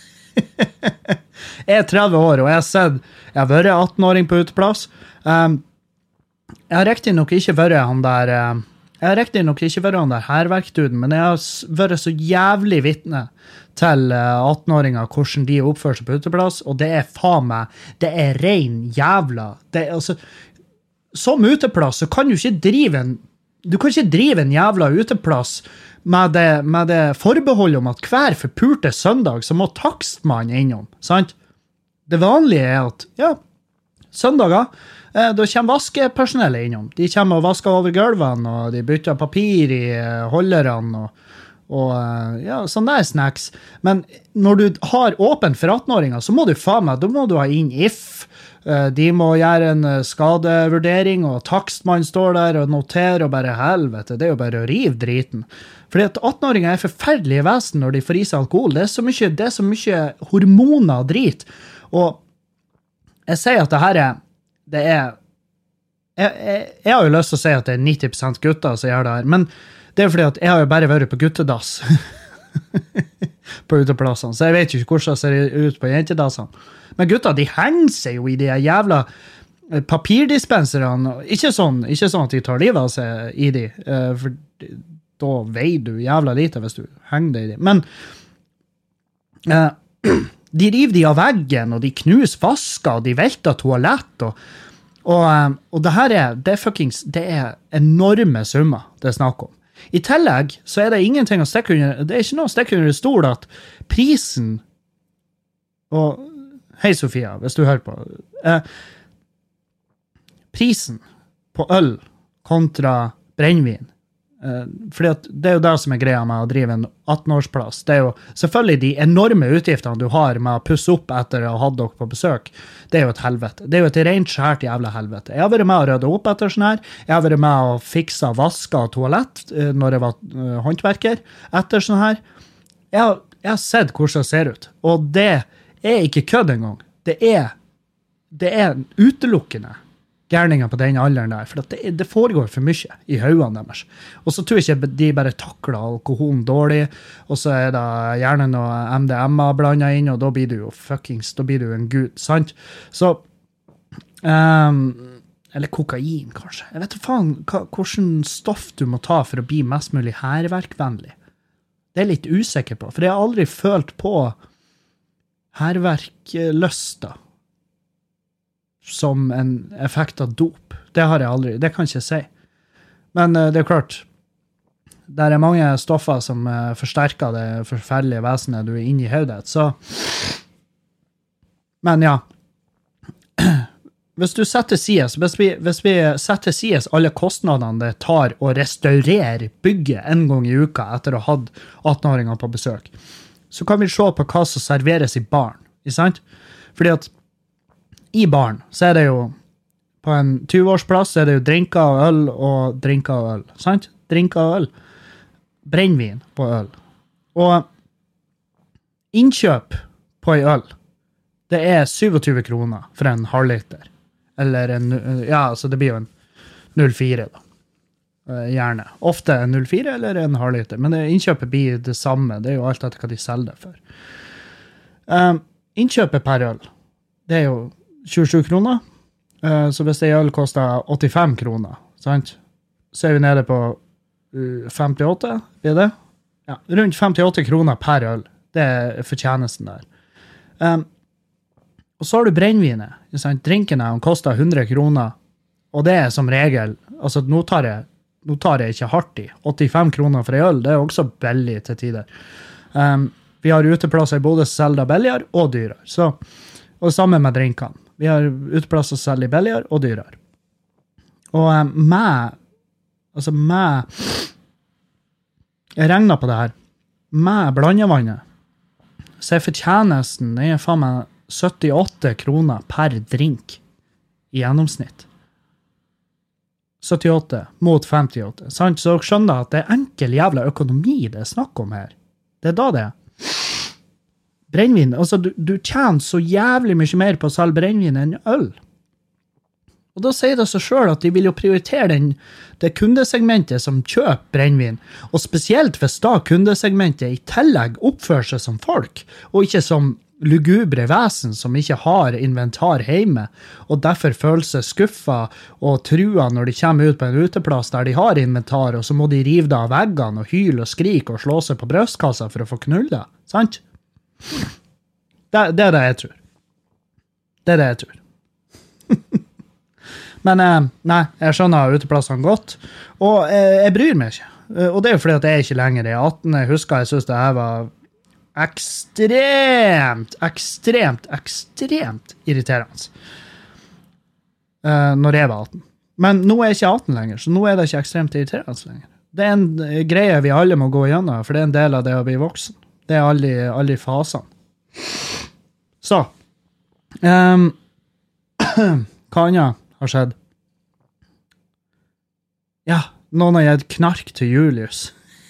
Jeg er tretti år, og jeg har sett, jeg har vært atten-åring på uteplass. Um, jeg har riktig nok ikke vært han der, uh, jeg har riktig nok ikke vært han der herverktuden, men jeg har vært så jævlig vittne til atten-åringer, hvordan de oppfører seg på uteplass, og det er faen meg, det er ren jævla. Det er, altså, som uteplass så kan du ikke drive en, du kan ikke drive en jævla uteplass med det, med det forbeholdet om at hver forpurte søndag så må takstmannen innom, sant? Det vanlige er at, ja, søndager, eh, da kommer vaskepersonellet innom. De kommer og vasker over gulvene, og de bytter papir i holderne, og og ja, sånn der snacks. Men når du har åpent for atten-åringer, så må du faen meg, da må du ha inn I F. De må gjøre en skadevurdering, og takstmann står der og noterer, og bare helvete, det er jo bare å rive driten. Fordi at atten-åringer er forferdelige vesen når de får i seg alkohol. Det er så mye, det er så mye hormoner og drit. Og jeg sier at det her er, det er, jeg, jeg, jeg har jo lyst til å si at det er nitti prosent gutter som gjør det her, men det er fordi at jeg har jo bare vært på guttedass på uteplassene, så jeg vet jo ikke hvordan det ser ut på jentedassene. Men gutta, de henger seg jo i de jævla papirdispenserene. Ikke sånn, ikke sånn at de tar livet av seg i de, for da veier du jævla lite hvis du henger deg i de. Men de river de av veggen, og de knus vasker, og de velter toalett, og, og, og det her er, det er fuckings, det er enorme summer det er snakk om. I tillegg så er det ingenting å stikke under, det er ikke noe å stikke under stol at prisen, og hei Sofia, hvis du hører på, eh, prisen på øl kontra brennvin, eh, fordi at det er jo det som er greia med å drive en atten-årsplass. Det er jo selvfølgelig de enorme utgiftene du har med å pusse opp etter å ha hatt dere på besøk. Det er jo et helvete. Det er jo et rent skjært jævla helvete. Jeg har vært med å rydde opp etter sånn her. Jeg har vært med å fikse vasker og toalett når jeg var uh, håndverker etter sånn her. Jeg har, jeg har sett hvordan det ser ut. Og det er ikke kødd engang. Det er, det er utelukkende gærninger på den alderen der, for det, det foregår for mye i haugene deres. Og så tror jeg ikke de bare takler alkoholen dårlig, og så er det gjerne noe M D M A blandet inn, og da blir du jo fuckings, da blir du en gud, sant? Så, um, eller kokain kanskje. Jeg vet ikke faen hva, hvordan stoff du må ta for å bli mest mulig herverkvennlig. Det er jeg litt usikker på, for jeg har aldri følt på herverkløsta som en effekt av dop. Det har jeg aldri, det kan jeg ikke si. Men uh, det er klart, det er mange stoffer som uh, forsterker det forferdelige vesenet du er inne i hodet, så men ja, hvis du setter sides, hvis vi, hvis vi setter sides alle kostnadene det tar å restaurere bygget en gang i uka etter å ha hatt atten-åringer på besøk, så kan vi se på hva som serveres i baren, ikke sant? Fordi at i baren så er det jo på en tjue-årsplass så er det jo drinker og øl og drinker og øl, sant? Drinker og øl. Brennvin på øl. Og innkjøp på en øl, det er tjuesyv kroner for en halvliter. Eller en, ja, så det blir jo en null komma fire da. Gjerne. Ofte en null komma fire eller en halvliter, men det, innkjøpet blir det samme. Det er jo alt etter hva de selger det for. Um, innkjøpet per øl, det er jo tjuesju kroner, uh, så hvis det øl koster åttifem kroner, sant? Så er vi nede på uh, femtiåtte, blir det? Ja, rundt femtiåtte kroner per øl. Det er fortjenesten der. Um, og så har du brennvinet, sant? Drinkene koster hundre kroner, Og det er som regel, altså nå tar jeg, nå tar jeg ikke hardt i. åttifem kroner for en øl, det er også billig til tider. Um, vi har uteplasser i Bodø som selger billigere og dyrere. Så, og sammen med drinkene. Vi har uteplasser som selger billigere og dyrere. Og um, med, altså med, jeg regner på det her, med blandevannet, så er fortjenesten, det er faen meg syttiåtte kroner per drink i gjennomsnitt. syttiåtte mot femtiåtte. Sant? Så dere skjønner at det er enkel jævla økonomi det er snakk om her. Det er da det er. Brennvin, altså du, du tjener så jævlig mye mer på å selge brennvin enn øl. Og da sier det seg selv at de vil jo prioritere den, det kundesegmentet som kjøper brennvin, og spesielt hvis da kundesegmentet i tillegg oppfører seg som folk, og ikke som lugubre vesen som ikke har inventar hjemme, og derfor føler seg skuffet og trua når de kommer ut på en uteplass der de har inventar, og så må de rive det av veggene og hyle og skrike og slå seg på brøstkassa for å få knulle, sant? Det, det er det jeg tror. Det er det jeg tror. Men eh, nei, jeg skjønner uteplassene godt, og eh, jeg bryr meg ikke. Og det er jo fordi at jeg er ikke lenger i atten. Jeg husker jeg synes det her var ekstremt, ekstremt, ekstremt irriterende uh, når jeg var atten. Men nå er jeg ikke atten lenger, så nå er det ikke ekstremt irriterende lenger. Det er en greie vi alle må gå igjennom, for det er en del av det å bli voksen. Det er alle, alle fasene. Så, um, hva annet har skjedd? Ja, noen har gitt knark til Julius.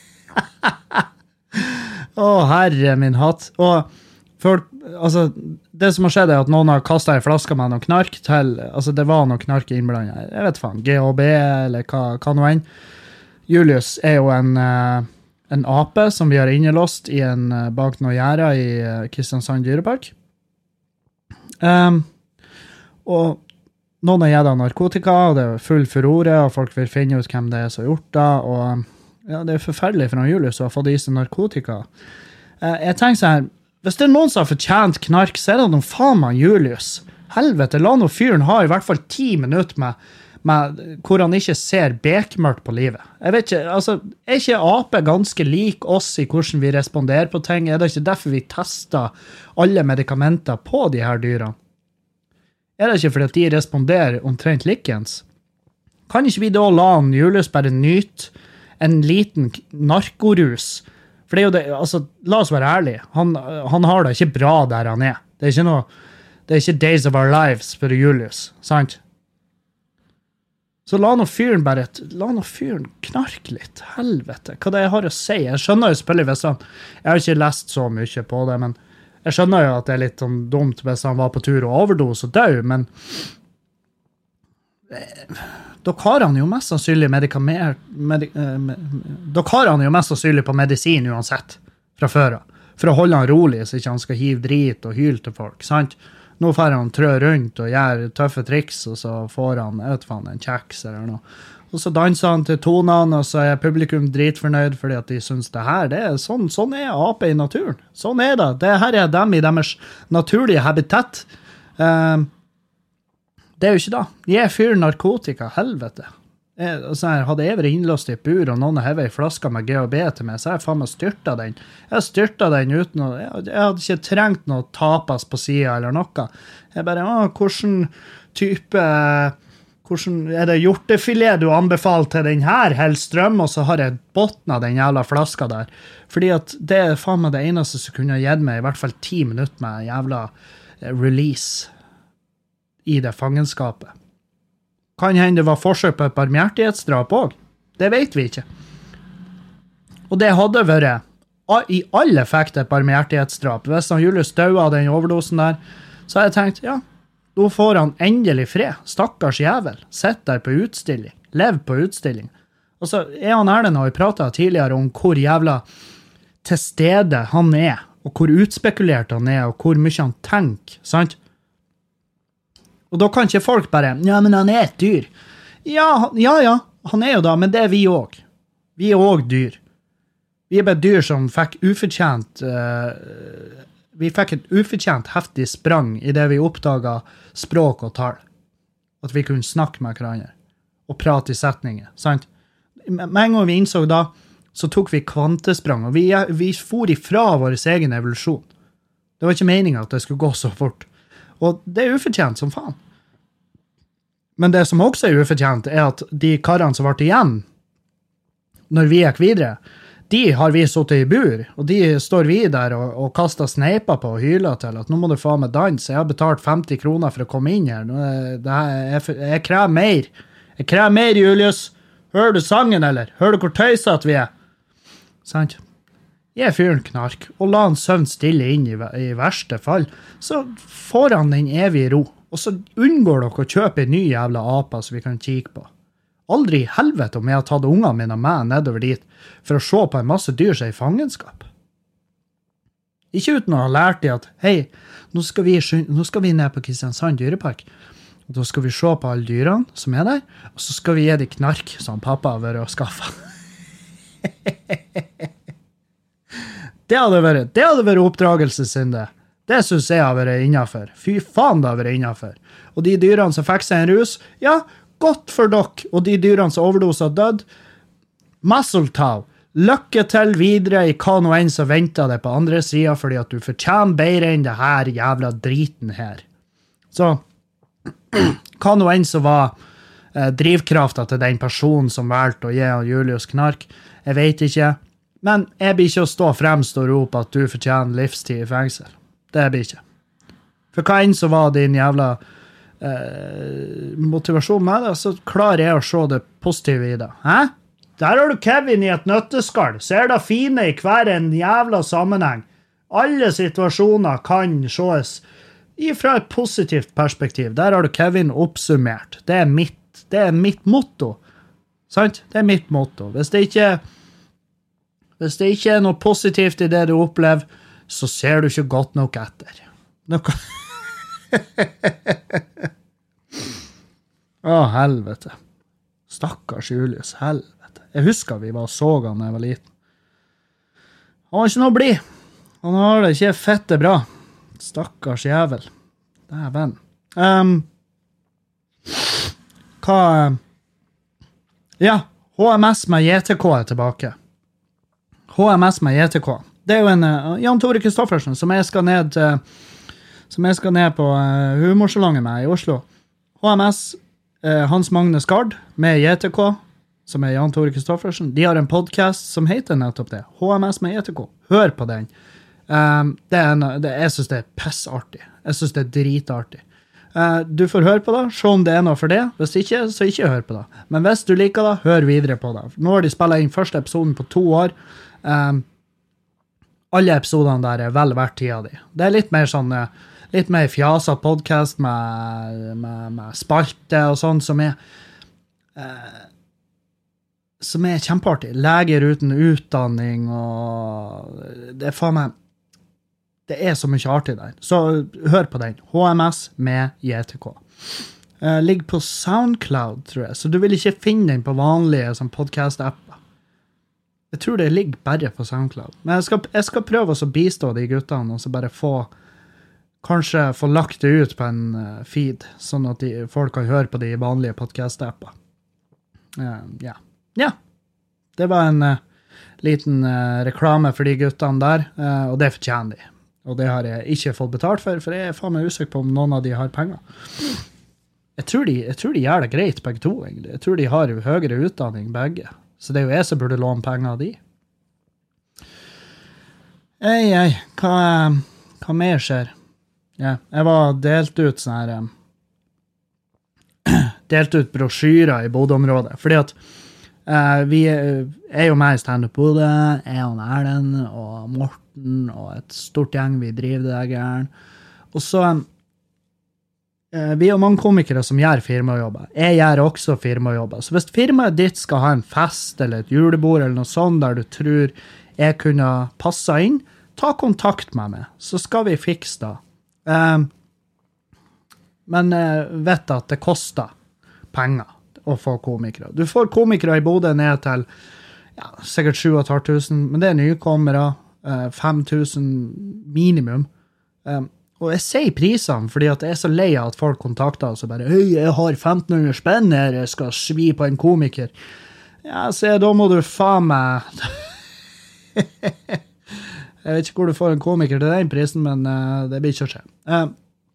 Å, oh, herre min hatt. Og for, altså, det som har skjedd er at noen har kastet en flaske med noe knark til, altså det var noe knark innblandet. Jeg vet faen, G H B eller hva, hva noe enn. Julius er jo en, en ape som vi har innelåst i en, bak noen gjerder i Kristiansand dyrepark. Um, og noen har gitt av narkotika, og det er full furore, og folk vil finne ut hvem det er som har gjort det, og ja, det er forferdelig for Julius å ha fått i seg narkotika. Uh, jeg tenker så her, hvis det er noen som har fortjent knark, så er det noen faen man Julius. Helvete, la noen fyren ha i hvert fall ti minutter med, med hvor han ikke ser bekmørkt på livet. Jeg vet ikke, altså, er ikke ape ganske lik oss i hvordan vi responderer på ting? Er det ikke derfor vi tester alle medikamenter på de her dyrene? Er det ikke fordi at de responderer omtrent likens? Kan ikke vi da la han Julius bare nyte en liten narkorus? For det er jo det, altså, la oss være ærlige. Han, han har det ikke bra der han er. Det er ikke noe, det er ikke days of our lives for Julius, sant? Så la nå fyren bare, la nå fyren knarke litt, helvete. Hva det jeg har å si? Jeg skjønner jo selvfølgelig hvis han, jeg har ikke lest så mye på det, men jeg skjønner jo at det er litt sånn dumt hvis han var på tur og overdose og dø, men dere har han jo mest sannsynlig medikamer, med, med, dere har han jo mest sannsynlig på medisin uansett, fra før, for å holde han rolig, så ikke han skal hive drit og hyle til folk, sant? Nå får han trø rundt og gjør tøffe triks, og så får han, jeg vet faen, en kjeks eller noe. Og så danser han til tonene, og så er publikum dritfornøyd, fordi at de synes det her, det er sånn, sånn er ape i naturen. Sånn er det. Det her er dem i deres naturlige habitat. Um, det er jo ikke da. De er fyr narkotika, helvete. Jeg, altså, hadde jeg vært innlåst i et bur, og noen har hevet i flaska med G H B til meg, så har jeg faen meg styrtet den. Jeg har styrtet den uten å, jeg, jeg hadde ikke trengt noe tapas på siden eller noe. Jeg bare, å, hvordan type... Hvordan er det hjortefilet du anbefaler til den her Hellstrøm, og så har jeg bottnet den jævla flaska der. Fordi at det er faen meg det eneste som kunne gitt meg i hvert fall ti minutter med jævla release i det fangenskapet. Kan hende det var forsøk på et barmhjertighetsdrap også. Det vet vi ikke. Og det hadde vært i all effekt et barmhjertighetsdrap. Hvis han Julius døde av den overdosen der, så har jeg tenkt, ja, da får han endelig fred. Stakkars jævel. Sett der på utstilling. Lev på utstilling. Og så er han Erlend og vi pratet tidligere om hvor jævla til stede han er, og hvor utspekulert han er, og hvor mye han tenker, sant? Og da kan ikke folk bare, ja, men han er et dyr. Ja, ja, ja, han er jo da, men det er vi også. Vi er også dyr. Vi er bare dyr som fikk ufortjent... Uh, Vi fikk et ufortjent heftig sprang i det vi oppdaget språk og tall. at vi kunne snakke med hverandre og prate i setninger, sant? Med en gang vi innså da, så tok vi kvantesprang, og vi, vi for ifra vår egen evolusjon. Det var ikke meningen at det skulle gå så fort. Og det er ufortjent som faen. Men det som også er ufortjent er at de karene som ble igjen, når vi gikk videre, de har vi suttet i bur, og de står vi der og, og kaster sneiper på og hyler til at nå må du få med dans, jeg har betalt femti kroner for å komme inn her, nå, det er, jeg, jeg krever mer, jeg krever mer, Julius, hører du sangen eller? Hører du hvor tøyset vi er? Sant? Jeg fyren knark, og la han søvn stille inn i, i verste fall, så får han den evige ro. Og så unngår dere å kjøpe en ny jævla apa så vi kan kikke på. Aldri i helvete om jeg har tatt ungene mine med nedover dit for å se på en masse dyr som er i fangenskap. Ikke uten å ha lært de at, hei, nå skal vi, nå skal vi ned på Kristiansand dyrepark. Og da skal vi se på alle dyrene som er der, og så skal vi gi de knark som pappa har vært og skaffet. det hadde vært, det hadde vært oppdragelsessynd det. Det synes jeg har vært innenfor. Fy faen det har vært innenfor. Og de dyrene som fikk seg en rus, ja, godt for dere. Og de dyrene som overdoser død, masseltav. Lykke til videre i hva noe enn som venter deg på andre siden, fordi at du fortjener bedre enn det her jævla driten her. Så, hva noe enn som var eh, drivkraften til den personen som valgte å gi Julius knark, jeg vet ikke. Men jeg blir ikke å stå fremst og rope at du fortjener livstid i fengsel. Det blir ikke. For hva enn så var din jævla eh, motivasjon med det, så klarer jeg å se det positive i det. Hæ? Der har du Kevin i et nøtteskall. Ser det fine i hver en jævla sammenheng. Alle situasjoner kan ses fra et positivt perspektiv. Der har du Kevin oppsummert. Det er mitt, det er mitt motto. Sant? Det er mitt motto. Hvis det ikke, hvis det ikke er noe positivt i det du opplever, så ser du ikke godt nok etter. Noe... Å, helvete. Stakkars Julius, helvete. Jeg husker vi var så han da jeg var liten. Han var ikke noe blid. Han har det ikke fette bra. Stakkars jævel. Det er venn. Um, hva... Ja, H M S med J T K er tilbake. H M S med J T K. Det er jo en uh, Jan Tore Kristoffersen som jeg skal ned uh, som jeg skal ned på uh, humorsalongen med i Oslo. H M S, uh, Hans Magne Skard med J T K, som er Jan Tore Kristoffersen. De har en podcast som heter nettopp det. H M S med J T K. Hør på den. Um, det er en, det, jeg synes det er pissartig. Jeg synes det er dritartig. Uh, du får høre på det, se om det er noe for det. Hvis ikke, så ikke hør på det. Men hvis du liker det, hør videre på det. Nå har de spillet inn første episoden på to år. Um, alle episodene der er vel verdt tida di. Det er litt mer sånn, litt mer fjasa podcast med, med, med spalte og sånn som er uh, som er kjempeartig. Leger uten utdanning og det er faen meg det er så mye artig der. Så hør på den. H M S med J T K. Uh, ligger på SoundCloud, tror jeg. Så du vil ikke finne den på vanlige sånn podcast-apper. Jeg tror det ligger bare på SoundCloud. Men jeg skal, jeg skal prøve å bistå de guttene, og så bare få, kanskje få lagt det ut på en uh, feed, sånn at de, folk kan høre på de vanlige podcast-apper. Uh, ja. Ja. Det var en uh, liten uh, reklame for de guttene der, uh, og det fortjener de. Og det har jeg ikke fått betalt for, for jeg er faen meg usikker på om noen av de har penger. Jeg tror de, jeg tror de gjør det greit, begge to, egentlig. Jeg tror de har høyere utdanning, begge. Så det er jo jeg som burde låne penger av de. Ei, ei, hva, hva mer skjer? Ja, jeg var delt ut sånn her, um, delt ut brosjyrer i Bodø-området, fordi at uh, vi er jo med i Stand Up Bodø, jeg og Erlend og Morten og et stort gjeng vi driver det der gæren. Og så um, vi er mange komikere som gjør firmajobber. Jeg gjør også firmajobber. Så hvis firmaet ditt skal ha en fest eller et julebord eller noe sånt der du tror jeg kunne passe inn, ta kontakt med meg, så skal vi fikse det. Um, men uh, vet at det koster penger å få komikere. Du får komikere i Bodø ned til ja, sikkert sju og et halvt tusen, men det er nykommere, uh, fem tusen minimum. Um, og jeg sier prisene, fordi at jeg er så lei av at folk kontakter oss og bare, «Hei, jeg har femten hundre spenn her, jeg skal svi på en komiker». Ja, så da må du faen meg... jeg vet ikke hvor du får en komiker til den prisen, men uh, det blir ikke å skje. Uh,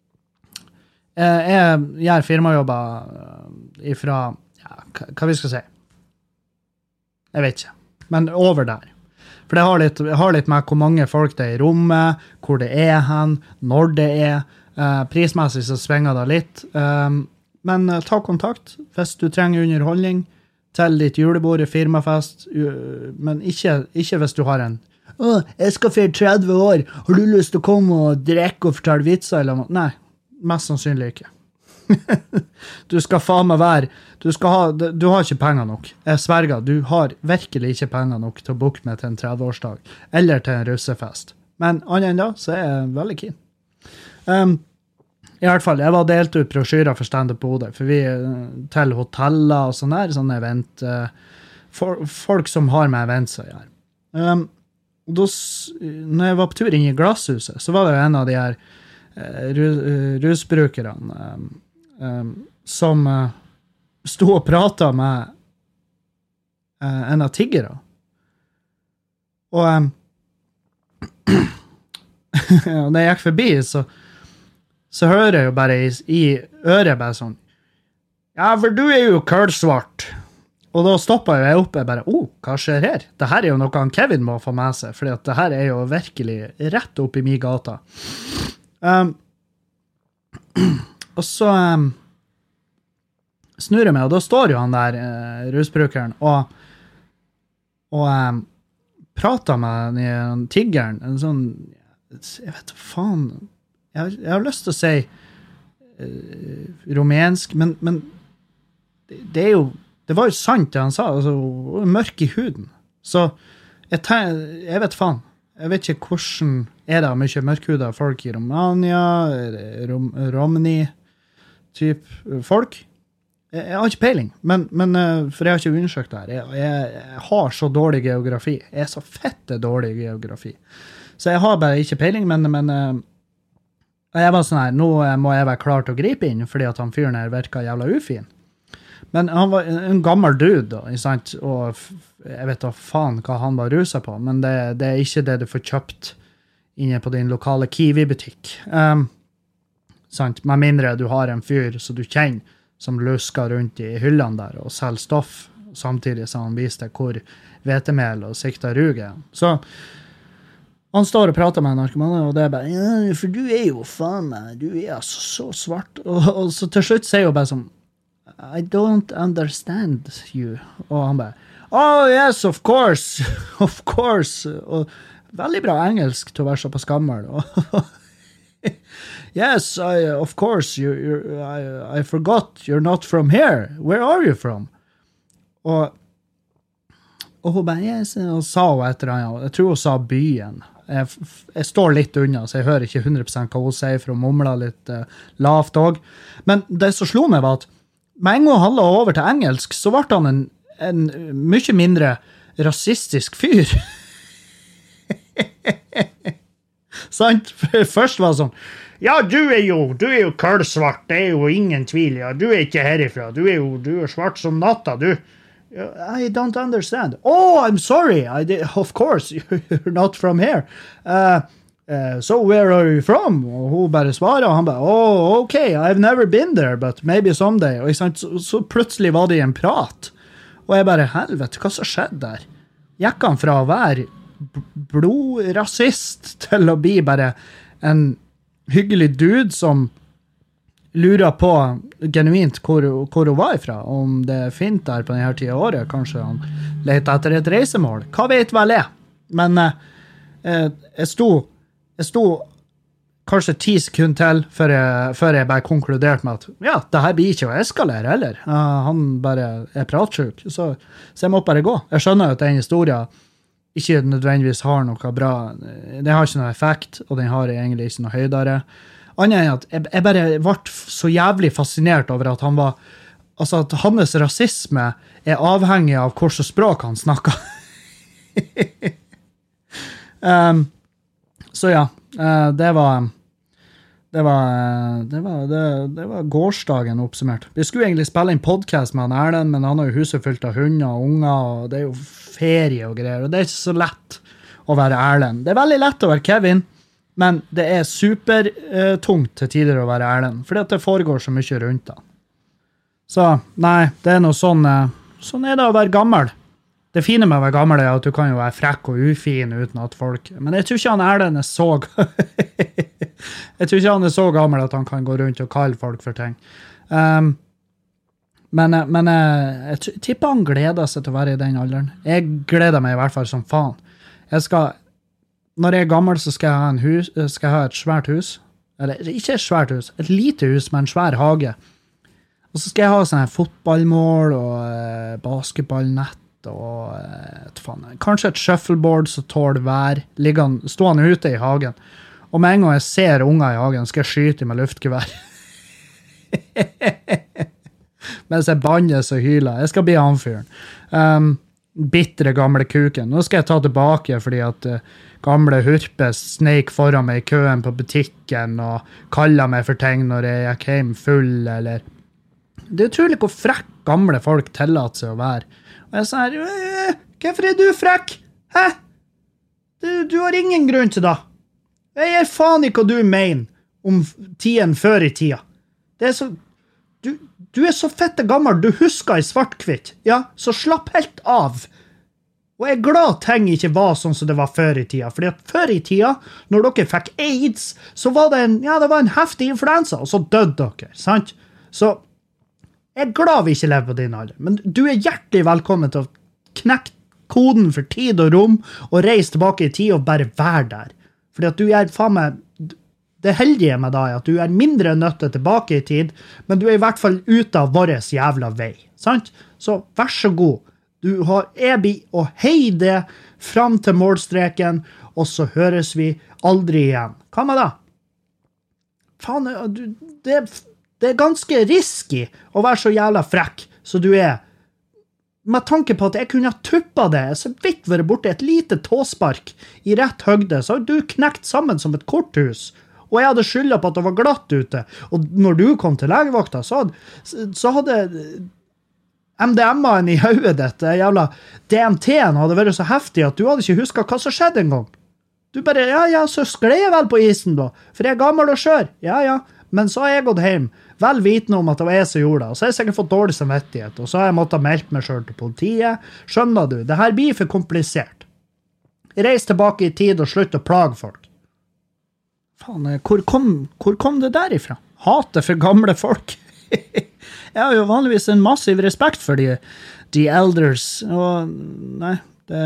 jeg gjør firmajobber ifra, ja, hva vi skal si? Jeg vet ikke, men over der. For det har litt, har litt med hvor mange folk det er i rommet, hvor det er hen, når det er. Uh, prismessig så svinger det litt. Um, men uh, ta kontakt hvis du trenger underholdning til ditt julebord, firmafest, uh, men ikke, ikke hvis du har en «Åh, jeg skal fyre tretti år, har du lyst til å komme og drikke og fortelle vitser?» eller noe? Nei, mest sannsynlig ikke. Du skal faen meg være, du skal ha, du har ikke penger nok. Jeg sverger, du har virkelig ikke penger nok til å booke meg til en tretti-årsdag, eller til en russefest. Men annet enn da, så er jeg veldig keen. Um, I hvert fall, jeg var delt ut brosjyrer for stand-up Bodø, for vi til hoteller og sånn der, sånne event, uh, for, folk som har med events å gjøre. Um, og da, når jeg var på tur inn i Glasshuset, så var det jo en av de her uh, rusbrukerne, um, Um, som uh, stod og pratet med uh, en av tiggere. Og um, når jeg gikk forbi, så, så hører jeg jo bare i, i øret bare sånn, «Ja, for du er jo kølsvart». Og da stoppet jeg opp, jeg bare, «Åh, hva skjer her? Dette er jo noe han Kevin må få med seg, for dette her er jo virkelig rett opp i min gata». Um, Og så um, snur jeg meg, og da står jo han der uh, rusbrukeren og, og um, prater med den tiggeren, en sånn, jeg vet faen, jeg, jeg har lyst til å si uh, rumensk, men, men det, det er jo, det var jo sant det han sa, altså, mørk i huden. Så jeg, ten, jeg vet faen, jeg vet ikke hvordan er det mye mørkhuda folk i Romania, Rom, Romni, typ folk. Jeg, jeg har ikke peiling, men, men, for jeg har ikke undersøkt det her. Jeg, jeg, jeg har så dårlig geografi. Jeg er så fette dårlig geografi. Så jeg har bare ikke peiling, men, men jeg var sånn her, nå må jeg være klar til å gripe inn, fordi at han fyren her virker jævla ufin. Men han var en gammel dude, da, ikke sant? Og jeg vet da faen hva han var ruset på, men det, det er ikke det du får kjøpt inne på din lokale Kiwi-butikk. Um, sant? Med mindre du har en fyr som du kjenner, som lusker rundt i hyllene der og selger stoff, samtidig som han viser deg hvor vetemel og sikta rug er. Så han står og prater med en narkoman, og det er bare, «Ja, for du er jo faen meg, du er altså så svart». Og, og så til slutt sier hun bare sånn, «I don't understand you». Og han bare, «Oh, yes, of course, of course». Og veldig bra engelsk til å være så på skammel. «Yes, I, of course, you, you, I, I forgot you're not from here. Where are you from?» Og, og hun bare, yes, og sa hun etter han, jeg tror hun sa byen. Jeg, jeg står litt unna, så jeg hører ikke hundre prosent hva hun sier, for hun mumler litt uh, lavt også. Men det som slo meg var at med en gang han la over til engelsk, så ble han en, en mye mindre rasistisk fyr. Sant? Først var det sånn, «Ja, du er jo, du er jo kølsvart, det er jo ingen tvil, ja. Du er ikke herifra, du er jo du er svart som natta, du. I don't understand. Oh, I'm sorry, I did, of course, you're not from here. Uh, uh, so where are you from?» Og hun bare svarer, og han bare, «Oh, okay, I've never been there, but maybe someday». Og så, så plutselig var det en prat. Og jeg bare, helvete, hva som skjedde der? Gikk han fra å være blodrasist til å bli bare en hyggelig dude som lurer på genuint hvor, hvor hun var ifra, om det er fint der på denne tiden av året, kanskje han leter etter et reisemål, hva vet vel jeg? Men eh, jeg sto jeg sto kanskje ti sekunder til før jeg, før jeg bare konkluderte med at ja, det her blir ikke å eskalere heller, uh, han bare er pratsjuk, så, så jeg må bare gå. Jeg skjønner at den historien ikke nødvendigvis har noe bra, den har ikke noe effekt, og den har egentlig ikke noe høydere. Annet enn at jeg, jeg bare ble så jævlig fascinert over at han var, altså at hans rasisme er avhengig av hvilket språk han snakker. um, så ja, uh, det var Det var, det, var, det, det var gårsdagen oppsummert. Vi skulle egentlig spille en podcast med han Erlend, men han har jo huset fylt av hunder og unger, og det er jo ferie og greier, og det er ikke så lett å være Erlend. Det er veldig lett å være Kevin, men det er supertungt til tider å være Erlend, fordi at det foregår så mye rundt han. Så, nei, det er noe sånn, sånn er det å være gammel. Det fine med å være gammel er at du kan jo være frekk og ufin uten at folk... Men jeg tror ikke han Erlend er så... jeg tror ikke han er så gammel at han kan gå rundt og kalle folk for ting. Um, men men jeg tipper han gleder seg til å være i den alderen. Jeg gleder meg i hvert fall som faen. Jeg skal... Når jeg er gammel så skal jeg ha, en hus, skal jeg ha et svært hus. Eller ikke et svært hus, et lite hus med en svær hage. Og så skal jeg ha sånne fotballmål og uh, basketballnett og uh, faen, kanskje et shuffleboard som tåler vær, liggende, stående ute i hagen. Og med en gang jeg ser unger i hagen, skal jeg skyte med luftgevær. Mens jeg bannes og hyler. Jeg skal bli anfyren. Um, bittre gamle kuken. Nå skal jeg ta tilbake fordi at uh, gamle hurpe sneik foran meg i køen på butikken og kallet meg for ting når jeg gikk hjem full, eller... Det er utrolig hvor frekk gamle folk tillater seg å være. Og jeg sier, øh, hvorfor er du frekk? Hæ? Du, du har ingen grunn til det. Jeg er faen ikke hva du mener om tiden før i tida. Det er så... Du, du er så fette gammel, du husker i svart-hvitt. Ja, så slapp helt av. Og jeg er glad ting ikke var sånn som det var før i tida. Fordi at før i tida, når dere fikk AIDS, så var det en, ja, det var en heftig influensa, og så døde dere, sant? Så jeg er glad vi ikke lever på din alder, men du er hjertelig velkommen til å knekke koden for tid og rom, og reise tilbake i tid og bare være der. Fordi at du er faen meg, det heldige med deg er at du er mindre nødt til tilbake i tid, men du er i hvert fall ute av vår jævla vei, sant? Så vær så god, du har ebi og hei det fram til målstreken, og så høres vi aldri igjen. Hva med det? Faen, du, det er... Det er ganske risky å være så jævla frekk så du er. Med tanke på at jeg kunne ha tuppet det, så vidt vært borte et lite tåspark i rett høgde, så har du knekt sammen som et korthus. Og jeg hadde skyldet på at det var glatt ute. Og når du kom til legevakta, så hadde, så hadde M D M A-en i hodet ditt, jævla D M T-en hadde vært så heftig at du hadde ikke husket hva som skjedde en gang. Du bare, ja, ja, så skled jeg vel på isen da, for jeg er gammel og skjør. Ja, ja. Men så har jeg gått hjem, vel vitende om at det var jeg som gjorde det, og så har jeg sikkert fått dårlig samvittighet, og så har jeg måttet melde meg selv til politiet. Skjønner du? Det her blir for komplisert. Reis tilbake i tid og slutt å plage folk. Faen, hvor kom, hvor kom det derifra? Hatet for gamle folk. Jeg har jo vanligvis en massiv respekt for de, de elders, og nei, det...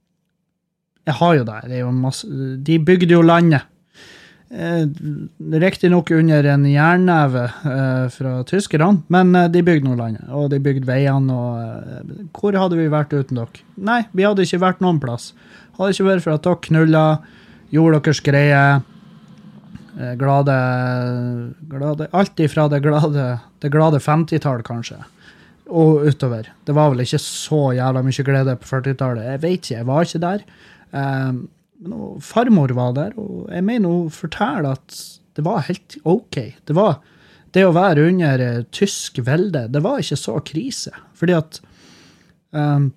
Jeg har jo det, det er jo masse... De bygde jo landet. Eh, riktig nok under en jernneve eh, fra tyskerne, men eh, de bygde noe landet, og de bygde veiene, og eh, hvor hadde vi vært uten dere? Nei, vi hadde ikke vært noen plass. Hadde ikke vært for at dere knullet, gjorde deres greie, eh, glade, glade, alt ifra det glade, det glade femti-tall kanskje, og utover. Det var vel ikke så jævla mye glede på førti-tallet, jeg vet ikke, jeg var ikke der. Um, men farmor var der, og jeg mener hun forteller at det var helt ok. Det var det å være under uh, tysk velde, det var ikke så krise, fordi at um,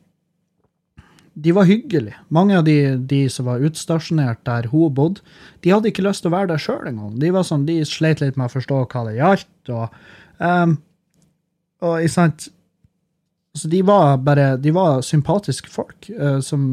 de var hyggelige. Mange av de, de som var utstasjonert der hun bodde, de hadde ikke lyst til å være der selv en gang. De var sånn, de slet litt med å forstå hva det gjaldt, og, um, og i sant, så de var bare, de var sympatiske folk, uh, som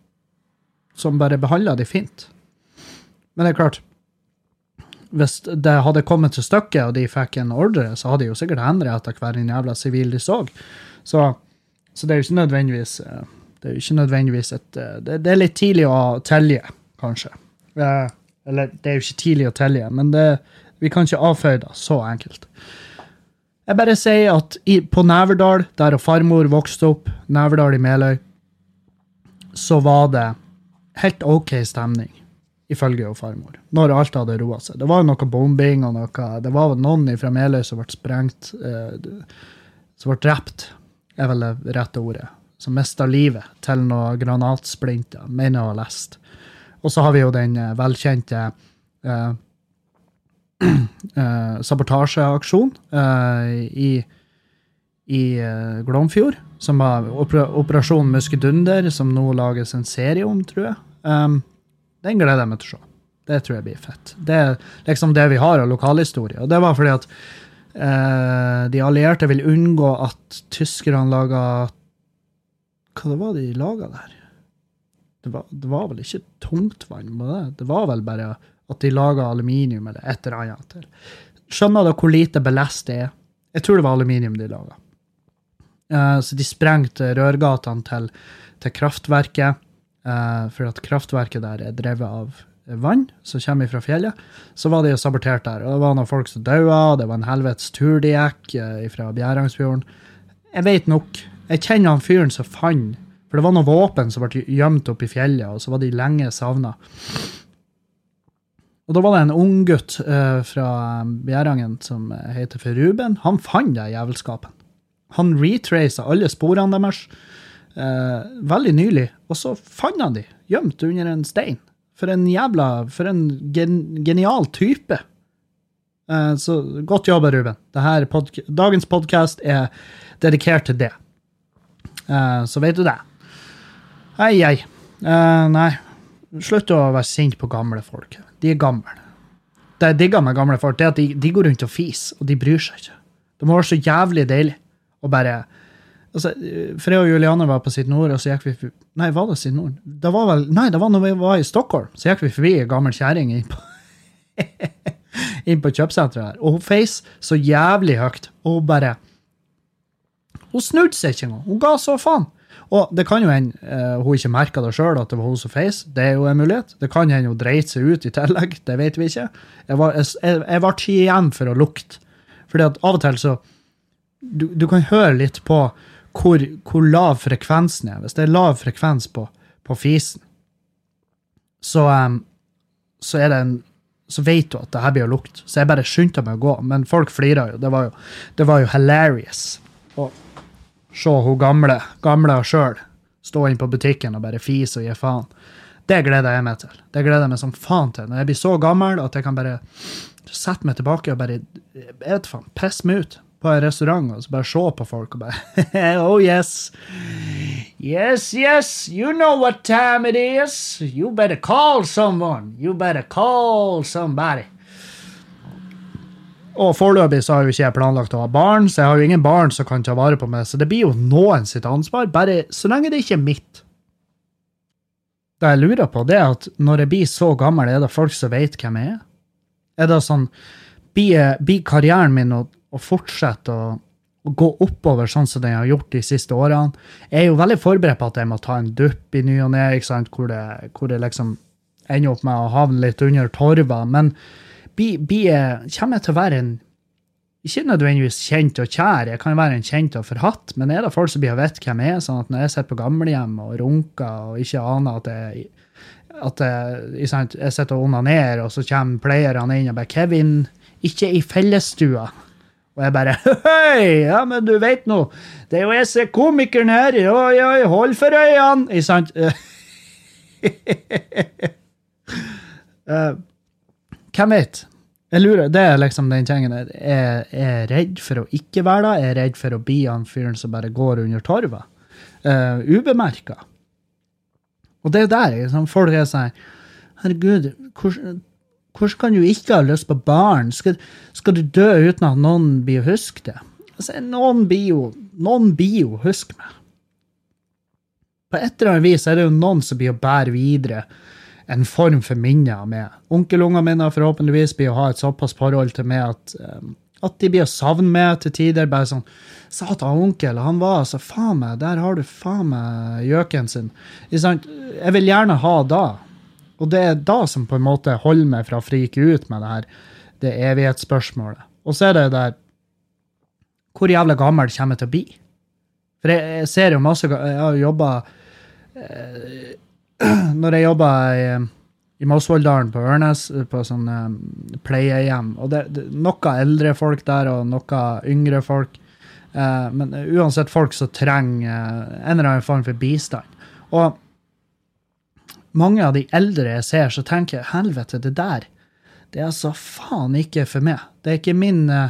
som bare behandlet de fint. Men det er klart, hvis det hadde kommet til stykket, og de fikk en ordre, så hadde de jo sikkert endret etter hver en jævla sivil de så. Så, så det er jo ikke nødvendigvis, det er jo ikke nødvendigvis et, det, det er litt tidlig å telje, kanskje. Eller, det er jo ikke tidlig å telje, men det, vi kan ikke avføye det så enkelt. Jeg bare sier at i, på Neverdal, der og farmor vokste opp, Neverdal i Meløy, så var det helt ok stemning, ifølge jo farmor, når alt hadde roet seg. Det var jo noe bombing, og noe, det var noen fra Meløy som ble sprengt, eh, som ble drept, er vel det rette ordet, som mistet livet til noen granatsplinter, mener jeg har lest. Og så har vi jo den velkjente, eh, uh, sabotasjeaksjon uh, i, i uh, Glomfjord, som var oper Operasjon Muskedunder, som nå lages en serie om, tror jeg. Um, den gleder jeg meg til å se. Det tror jeg blir fett. Det er liksom det vi har av lokalhistorie, og det var fordi at uh, de allierte vil unngå at tyskerne laget hva det var de laget der? Det var, det var vel ikke tungtvann, var det? Det var vel bare at de laget aluminium eller et eller annet til. Skjønner du hvor lite belest det er? Jeg tror det var aluminium de laget. Uh, så de sprengte rørgatene til, til kraftverket, uh, for at kraftverket der er drevet av vann, som kommer fra fjellet. Så var de jo sabotert der, og det var noen folk som døde, det var en helvetes tur de gikk uh, fra Bjerangsfjorden. Jeg vet nok, jeg kjenner han fyren som fant, for det var noen våpen som ble gjemt opp i fjellet, og så var de lenge savnet. Og da var det en ung gutt uh, fra Bjerangen som heter for Ruben. Han fant det jævelskapen. Han retracet alle sporene deres uh, veldig nylig, og så fant han de gjemt under en stein. For en jævla, for en gen genial type. Uh, så godt jobbet, Ruben. Dette podca- Dagens podcast er dedikert til det. Uh, så vet du det. Ei, ei. Uh, nei, slutt å være sint på gamle folk. De er gamle. Det jeg digger med gamle folk, det er at de, de går rundt og fis, og de bryr seg ikke. Det må være så jævlig deilig å bare... Altså, for jeg og Juliane var på Sitt Nord, og så gikk vi... Nei, var det Sitt Nord? Det var vel... Nei, det var når vi var i Stockholm. Så gikk vi forbi en gammel kjæring inn på... inn på kjøpsentret her. Og hun feis så jævlig høyt. Og hun bare... Hun snudde seg ikke engang. Hun ga så faen. Og det kan jo hende uh, hun ikke merket det selv at det var hun som feis. Det er jo en mulighet. Det kan hende hun dreit seg ut i tillegg. Det vet vi ikke. Jeg var, jeg, jeg var ikke igjen for å lukte. Fordi at av og til så du, du kan høre litt på hvor, hvor lav frekvensen er. Hvis det er lav frekvens på, på fisen, så, um, så er det en så vet du at det her blir å lukte. Så jeg bare skyndte meg å gå. Men folk flirer jo. Det var jo, det var jo hilarious. Og se hun gamle, gamle og selv, stå inn på butikken og bare fise og gi faen. Det gleder jeg meg til. Det gleder jeg meg som faen til. Når jeg blir så gammel at jeg kan bare sette meg tilbake og bare, jeg vet faen, pisse meg ut på en restaurant og så bare se på folk og bare, oh yes, yes, yes, you know what time it is. You better call someone. You better call somebody. Og foreløpig så har jo ikke jeg planlagt å ha barn, så jeg har jo ingen barn som kan ta vare på meg, så det blir jo noen sitt ansvar, bare så lenge det ikke er mitt. Det jeg lurer på, det er at når jeg blir så gammel, er det folk som vet hvem jeg er? Er det sånn, blir, blir karrieren min å, å fortsette å, å gå oppover sånn som den har gjort de siste årene? Jeg er jo veldig forberedt på at jeg må ta en dupp i ny og ned, ikke sant, hvor det, hvor det liksom ender opp med å havne litt under torva, men Bi, bi, kommer jeg til å være en, ikke nødvendigvis kjent og kjær, jeg kan være en kjent og forhatt, men er det folk som blir å vite hvem jeg er, sånn at når jeg sitter på gamlehjem og runker og ikke aner at jeg, at jeg, jeg sitter og onanerer, og så kommer playerne inn og bare, Kevin, ikke i fellesstua. Og jeg bare, hei, ja, men du vet nå, det er jo jeg ser komikeren her, oi, oi, hold for øynene, ikke sant? uh, Hvem vet? Jeg lurer, det er liksom den tingen. Jeg er redd for å ikke være da. Jeg er redd for å bli han fyren som bare går under torva. Uh, ubemerket. Og det er der, liksom, folk er sånn, herregud, hvordan, hvordan kan du ikke ha lyst på barn? Skal, skal du dø uten at noen blir å huske det? Altså, noen blir jo, noen blir jo huske meg. På et eller annet vis er det jo noen som blir å bære videre en form for minner med. Onkelungene mine forhåpentligvis blir å ha et såpass forhold til meg at, um, at de blir å savne meg til tider, bare sånn, satan onkel, han var altså, faen meg, der har du faen meg gjøken sin. Jeg vil gjerne ha da, og det er da som på en måte holder meg fra å frike ut med det her, det evighetsspørsmålet. Og så er det der, hvor jævla gammel kommer jeg til å bli? For jeg, jeg ser jo masse, jeg har jobbet, eh, når jeg jobbet i, i Mosvoldalen på Ørnes, på sånn um, pleiehjem, og det, det noe eldre folk der, og noe yngre folk, uh, men uansett folk som trenger uh, en eller annen form for bistand. Og mange av de eldre jeg ser, så tenker jeg, helvete, det der, det er altså faen ikke for meg. Det er ikke min... Uh,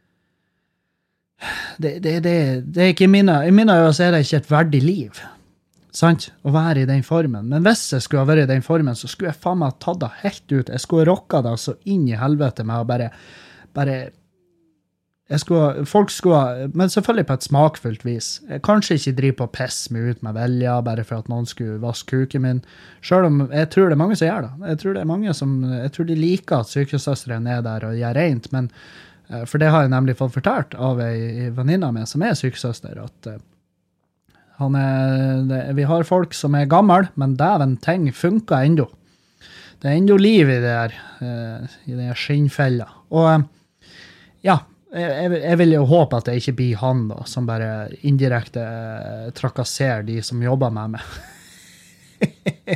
det, det, det, det er ikke mine... I mine øyne så er det ikke et verdig liv. Sant? Å være i den formen. Men hvis jeg skulle ha vært i den formen, så skulle jeg faen meg tatt det helt ut. Jeg skulle rocka det så inn i helvete med å bare... bare jeg skulle, folk skulle, men selvfølgelig på et smakfullt vis. Jeg kanskje ikke driver på piss meg ut med velja, bare for at noen skulle vaske kuken min. Selv om jeg tror det er mange som gjør det. Jeg tror det er mange som, jeg tror de liker at sykesøsteren er der og gjør rent, men for det har jeg nemlig fått fortalt av en venninne med som er sykesøster, at han er, det, vi har folk som er gammel, men dæven ting funker enda. Det er enda liv i det her, i det her skinnfella. Og ja, Jeg, jeg vil jo håpe at det ikke blir han da, som bare indirekte eh, trakasserer de som jobber med meg.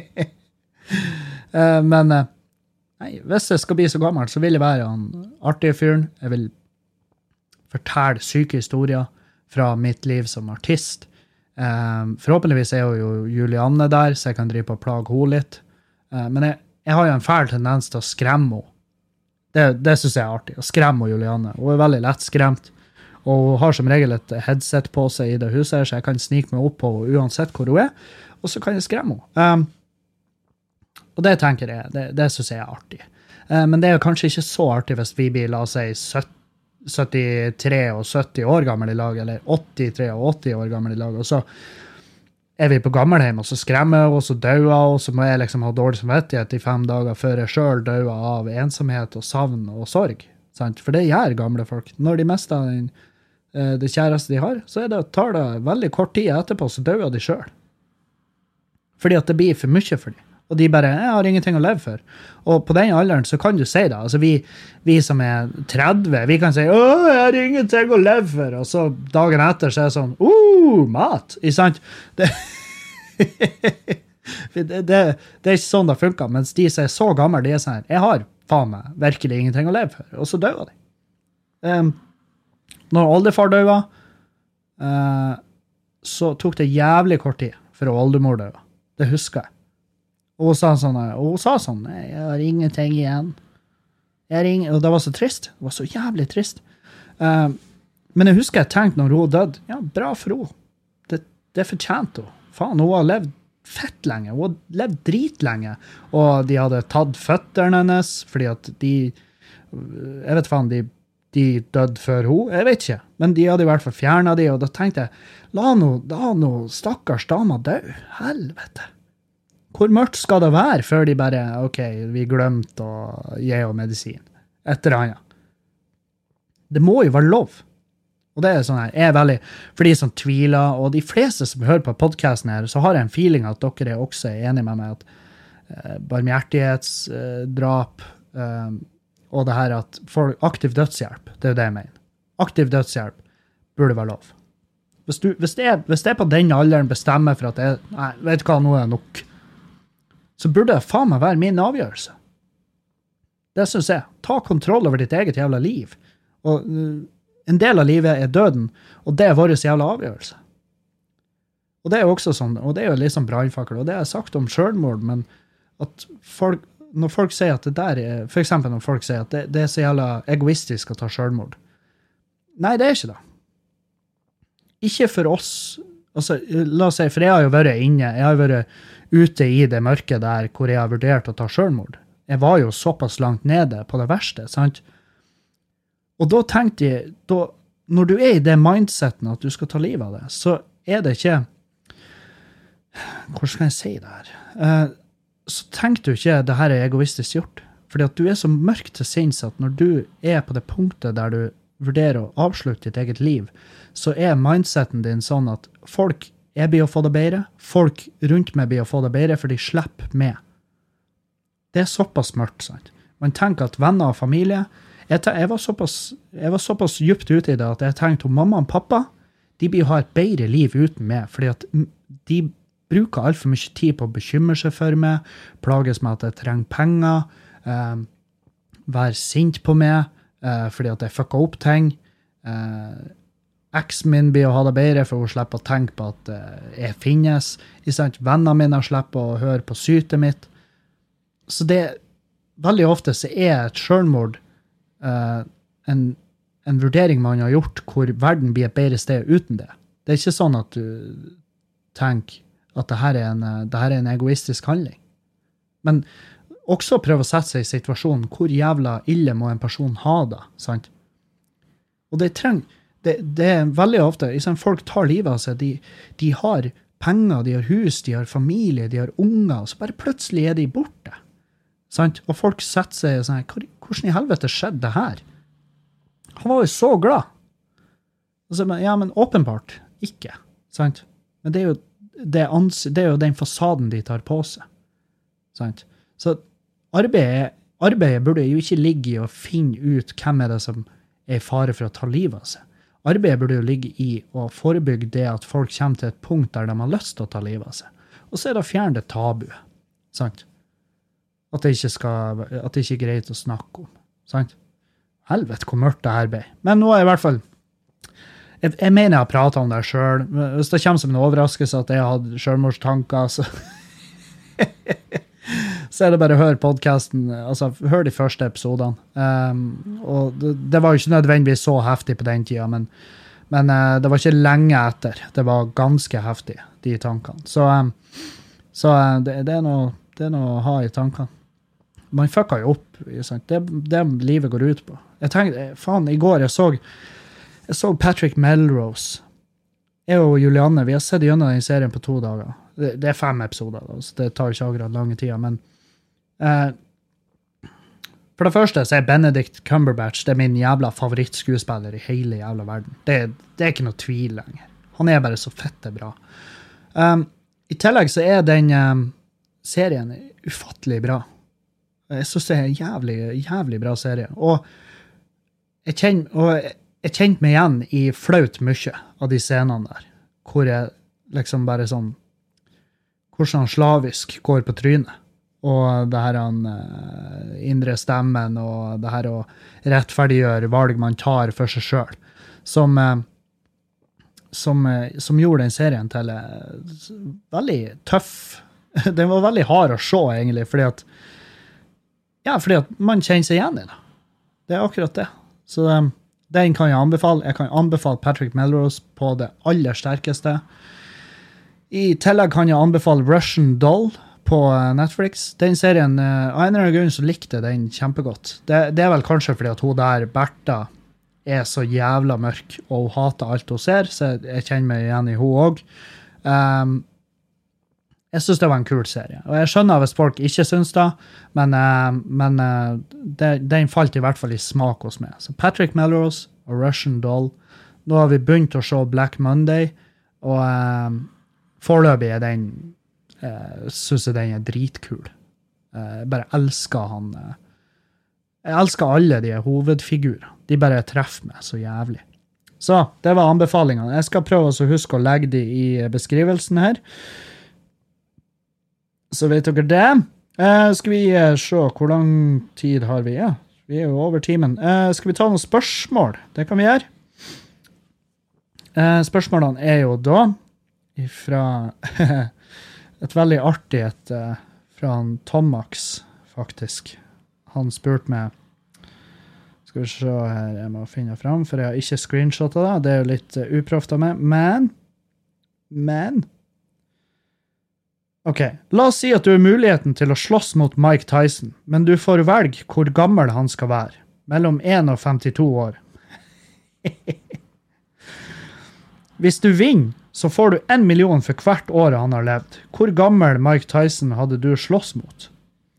eh, men eh, nei, hvis jeg skal bli så gammel, så vil jeg være han artige fyren. Jeg vil fortelle syke historier fra mitt liv som artist. Eh, forhåpentligvis er jo Julianne der, så jeg kan drive på å plage henne litt. Eh, men jeg, jeg har jo en fæl tendens til å skremme henne. Det, det synes jeg er artig, å skremme Julianne. Hun er veldig lett skremt, og hun har som regel et headset på seg i det huset, så jeg kan snike meg opp på henne uansett hvor hun er, og så kan jeg skremme henne. Um, og det tenker jeg, det, det synes jeg er artig. Uh, men det er kanskje ikke så artig hvis vi blir, la oss si, syttitre og sytti år gammel i lag, eller åttitre og åtti år gammel i lag, og så er vi på gammelheim, og så skremmer jeg, og så dør jeg, og så må jeg liksom ha dårlig samvittighet i fem dager før jeg selv dør av ensomhet og savn og sorg. Sant? For det gjør gamle folk. Når de mister den, det kjæreste de har, så er det, tar det veldig kort tid etterpå, så dør de selv. Fordi at det blir for mye for dem. Og de bare, jeg har ingenting å leve for. Og på den alderen så kan du si det. Altså vi, vi som er tretti, vi kan si, åh, jeg har ingenting å leve for. Og så dagen etter så er det sånn, åh, mat. Ikke sant? Det, det, det, det er ikke sånn det funker. Mens de som er så gamle, de er sånn, jeg har faen meg virkelig ingenting å leve for. Og så dør de. Um, når oldefar døde, uh, så tok det jævlig kort tid for å oldemor døde. Det husker jeg. Og hun sa sånn, og hun sa sånn, jeg har ingenting igjen. Jeg har ingen, og det var så trist. Det var så jævlig trist. Uh, men jeg husker jeg tenkte når hun døde, ja, bra for hun. Det, det fortjente hun. Faen, hun har levd fett lenge. Hun har levd dritlenge. Og de hadde tatt føtterne hennes, fordi at de, jeg vet faen, de, de døde før hun. Jeg vet ikke. Men de hadde i hvert fall fjernet de, og da tenkte jeg, la nå, la nå stakkars dama dø. Helvete. Hvor mørkt skal det være før de bare, ok, vi glemte å gi henne medisin. Etter annet. Det må jo være lov. Og det er sånn her, jeg er veldig, for de som tviler, og de fleste som hører på podcasten her, så har jeg en feeling at dere er også enige med meg at eh, barmhjertighetsdrap, eh, og det her at for aktiv dødshjelp, det er det jeg mener. Aktiv dødshjelp burde være lov. Hvis, du, hvis, det er, hvis det er på den alderen bestemmer for at jeg, nei, vet du hva, nå er det nok, så burde det faen meg være min avgjørelse. Det synes jeg. Ta kontroll over ditt eget jævla liv. Og uh, en del av livet er døden, og det er vår jævla avgjørelse. Og det er jo også sånn, og det er jo litt sånn brannfakkel, og det har jeg sagt om selvmord, men at folk, når folk sier at det der er, for eksempel når folk sier at det, det er så jævla egoistisk å ta selvmord. Nei, det er ikke det. Ikke for oss. Altså, la oss si, for jeg har jo vært inne, jeg har vært ute i det mørke der hvor jeg har vurdert å ta selvmord. Jeg var jo såpass langt nede på det verste, sant? Og da tenkte jeg, da, når du er i det mindseten at du skal ta livet av det, så er det ikke, hvordan skal jeg si det her? Uh, så tenker du ikke det her er egoistisk gjort. Fordi at du er så mørk til sinns at når du er på det punktet der du vurderer å avslutte ditt eget liv, så er mindseten din sånn at folk jeg blir å få det bedre, folk rundt meg blir å få det bedre, for de slipper med. Det er såpass mørkt, sant? Man tenker at venner og familie, jeg, jeg, var såpass, jeg var såpass djupt ute i det, at jeg tenkte at mamma og pappa, de blir å ha et bedre liv uten meg, fordi at de bruker alt for mye tid på å bekymre seg for meg, plages med at jeg trenger penger, eh, være sint på meg, eh, fordi at jeg fucker opp ting, eh, eksen min blir å ha det bedre, for hun slipper å tenke på at uh, jeg finnes. Vennene mine slipper å høre på sytet mitt. Så det, veldig ofte så er et selvmord uh, en, en vurdering man har gjort hvor verden blir et bedre sted uten det. Det er ikke sånn at du tenker at det her er en, det her er en egoistisk handling. Men også prøve å sette seg i situasjonen hvor jævla ille må en person ha da, sant? Og det trenger, det, det er veldig ofte, liksom folk tar livet av seg, de, de har penger, de har hus, de har familie, de har unger, og så bare plutselig er de borte. Sant? Og folk setter seg sånn, hvordan i helvete skjedde det her? Han var jo så glad. Altså, ja, men åpenbart ikke. Sant? Men det er jo, det ans- det er jo den fasaden de tar på seg. Sant? Så arbeidet, arbeidet burde jo ikke ligge i å finne ut hvem er det som er i fare for å ta livet av seg. Arbeidet burde jo ligge i å forebygge det at folk kommer til et punkt der de har lyst til å ta livet av seg. Og så er det å fjerne det tabuet. Sant? At det ikke skal, at det ikke er greit å snakke om. Sant? Helvete, hvor mørkt det her ble. Men nå er i hvert fall, jeg, jeg mener jeg har pratet om det selv. Hvis det kommer som en overraskelse at jeg hadde selvmordstanker, så, så er det bare å høre podcasten, altså hør de første episodene. Um, og det, det var jo ikke nødvendigvis så heftig på den tiden, men, men uh, det var ikke lenge etter. Det var ganske heftig, de tankene. Så, um, så uh, det, det, er noe, det er noe å ha i tankene. Man fucker jo opp, sant? Det, det livet går ut på. Jeg tenkte, faen, i går jeg så, jeg så Patrick Melrose. Jeg og Julianne, vi har sett gjennom den serien på to dager. Det, det er fem episoder, da, så det tar ikke akkurat lange tida, men eh, for det første så er Benedict Cumberbatch, det er min jævla favorittskuespiller i hele jævla verden. Det, det er ikke noe tvil lenger. Han er bare så fette bra. Um, I tillegg så er den um, serien ufattelig bra. Jeg synes det er en jævlig, jævlig bra serie. Og jeg kjenner, og jeg kjente meg igjen i flaut mye av de scenene der, hvor jeg liksom bare sånn, hvordan han slavisk går på trynet. Og det her han uh, indre stemmen, og det her å rettferdiggjøre valg man tar for seg selv, som, uh, som, uh, som gjorde den serien til uh, veldig tøff. Den var veldig hard å se, egentlig, fordi at Ja, fordi at man kjenner seg igjen i det. Det er akkurat det. Så um, den kan jeg anbefale. Jeg kan anbefale Patrick Melrose på det aller sterkeste. I tillegg kan jeg anbefale Russian Doll på uh, Netflix. Den serien, uh, av en eller annen grunn så likte den kjempegodt. Det, det er vel kanskje fordi at hun der, Bertha, er så jævla mørk, og hun hater alt hun ser, så jeg, jeg kjenner meg igjen i hun også. Um, Jeg synes det var en kul serie. Og jeg skjønner hvis folk ikke synes det, men, uh, men uh, det, den falt i hvert fall i smak hos meg. Så Patrick Melrose og Russian Doll. Nå har vi begynt å se Black Monday, og uh, foreløpig er den, uh, synes jeg den er dritkul. Uh, jeg bare elsker han. Uh, jeg elsker alle de hovedfigurer. De bare treffer meg så jævlig. Så, det var anbefalingene. Jeg skal prøve å huske å legge de i beskrivelsen her. Så vet dere det. Eh, skal vi eh, se hvor lang tid har vi? Ja, vi er jo over timen. Eh, skal vi ta noen spørsmål? Det kan vi gjøre. Eh, spørsmålene er jo da fra et veldig artig et eh, fra han Tomax, faktisk. Han spurte meg, skal vi se her, jeg må finne frem, for jeg har ikke screenshotet det. Det er jo litt uh, uproft av meg, men men Ok, la oss si at du har muligheten til å slåss mot Mike Tyson, men du får velge hvor gammel han skal være. Mellom en og femtito år. Hvis du vinner, så får du en million for hvert år han har levd. Hvor gammel Mike Tyson hadde du slåss mot?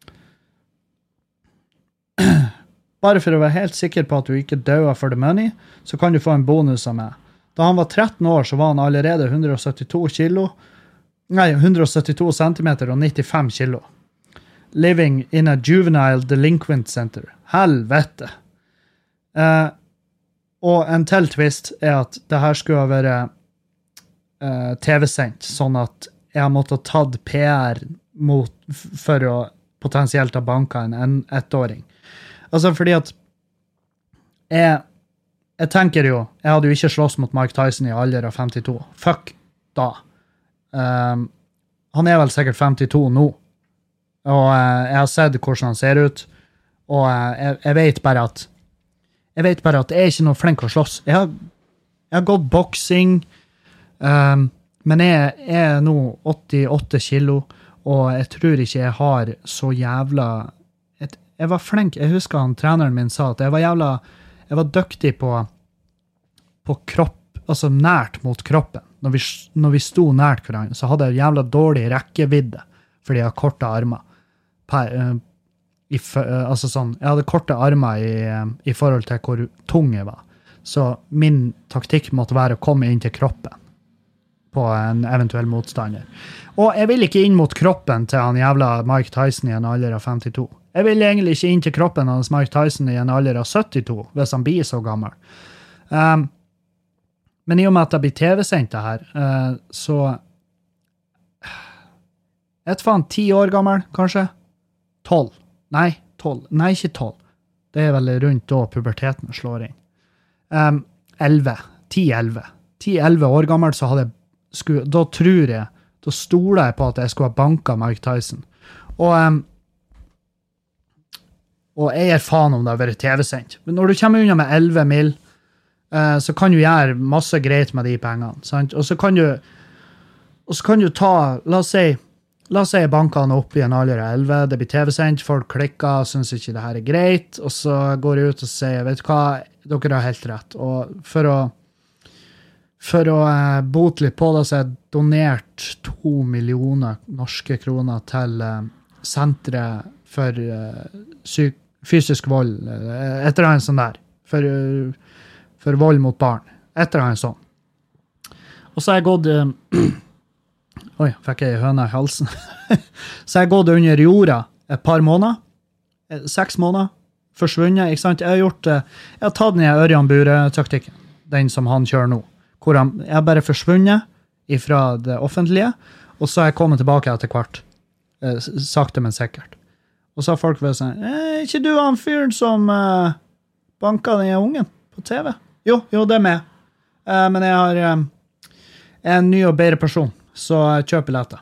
Bare for å være helt sikker på at du ikke døde for the money, så kan du få en bonus av meg. Da han var tretten år, så var han allerede hundre og syttito kilo, Nei, hundre og syttito centimeter og nittifem kilo. Living in a juvenile delinquent center. Helvete. Eh, og en til twist er at det her skulle ha vært eh, T V-sendt, sånn at jeg har måttet tatt P R mot, for å potensielt ha banket en, en ettåring. Altså fordi at jeg, jeg tenker jo, jeg hadde jo ikke slåss mot Mike Tyson i alder av femtito. Fuck da. Um, han er vel sikkert femtito nå, og uh, jeg har sett hvordan han ser ut, Og uh, jeg, jeg vet bare at jeg vet bare at jeg er ikke noe flink å slåss. Jeg har, jeg har gått boksing, um, men jeg, jeg er nå åttiåtte kilo, og jeg tror ikke jeg har så jævla... Et, jeg var flink, jeg husker han treneren min sa at jeg var jævla... Jeg var dyktig på, på kropp, altså nært mot kroppen. Når vi, når vi sto nært hverandre, så hadde jeg jævla dårlig rekkevidde, fordi jeg har korte armer. Per, uh, I, altså sånn, jeg hadde korte armer i, i forhold til hvor tung jeg var. Så min taktikk måtte være å komme inn til kroppen på en eventuell motstander. Og jeg vil ikke inn mot kroppen til han jævla Mike Tyson i en alder av femtito. Jeg vil egentlig ikke inn til kroppen av Mike Tyson i en alder av syttito, hvis han blir så gammel. Um, men i og med at det blir T V-sendt det her, uh, så jeg vet faen, ti år gammel, kanskje? tolv. Nei, tolv. Nei, ikke tolv. Det er vel rundt da puberteten slår inn. Um, elleve. ti elleve. ti elleve år gammel, så hadde jeg, skulle, da tror jeg, da stoler jeg på at jeg skulle ha banket Mike Tyson. Og, um, og jeg er faen om det har vært T V-sendt. Men når du kommer unna med elleve mil, uh, så kan du gjøre masse greit med de pengene, sant? Og så kan du, og så kan du ta, la oss si, La oss si jeg banker han opp i en alder av elleve, det blir T V-sendt, folk klikker, synes ikke det her er greit, og så går jeg ut og sier, vet du hva, dere har helt rett. Og for å, for å uh, bote litt på det, så har jeg donert to millioner norske kroner til uh, senteret for uh, syk, fysisk vold, uh, et eller annet sånt der, for, uh, for vold mot barn, et eller annet sånt. Og så har jeg gått... Uh, Oi, fikk jeg høna i halsen. Så jeg har gått under jorda et par måneder, seks måneder, forsvunnet, ikke sant? Jeg har gjort, jeg har tatt den i Ørjan Bure-taktikken, den som han kjører nå, hvor han, jeg har bare forsvunnet fra det offentlige, og så har jeg kommet tilbake etter hvert, sakte men sikkert. Og så har folk vært sånn, er ikke du han fyren som uh, banket den ungen på T V? Jo, jo, det er meg. Uh, men jeg har um, en ny og bedre person. Så kjøp billetter.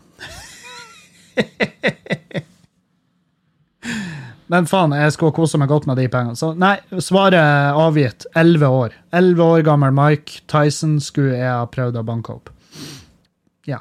Men faen, jeg skulle kose meg godt med de pengene. Så nei, svaret er avgitt. elleve år. elleve år gammel Mike Tyson skulle jeg ha prøvd å banke opp. Ja.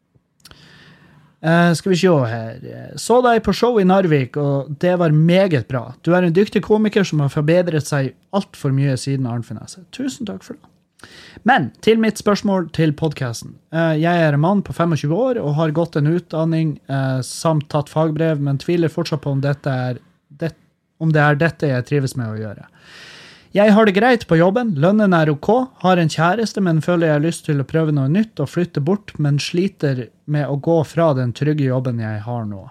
Uh, skal vi se her. Så deg på show i Narvik, og det var meget bra. Du er en dyktig komiker som har forbedret seg alt for mye siden Arnfinese. Tusen takk for det. Men til mitt spørsmål til podcasten. Jeg er en mann på tjuefem år og har gått en utdanning samt tatt fagbrev, men tviler fortsatt på om, dette er, det, om det er dette jeg trives med å gjøre. Jeg har det greit på jobben, lønnen er ok, har en kjæreste, men føler jeg har lyst til å prøve noe nytt og flytte bort, men sliter med å gå fra den trygge jobben jeg har nå.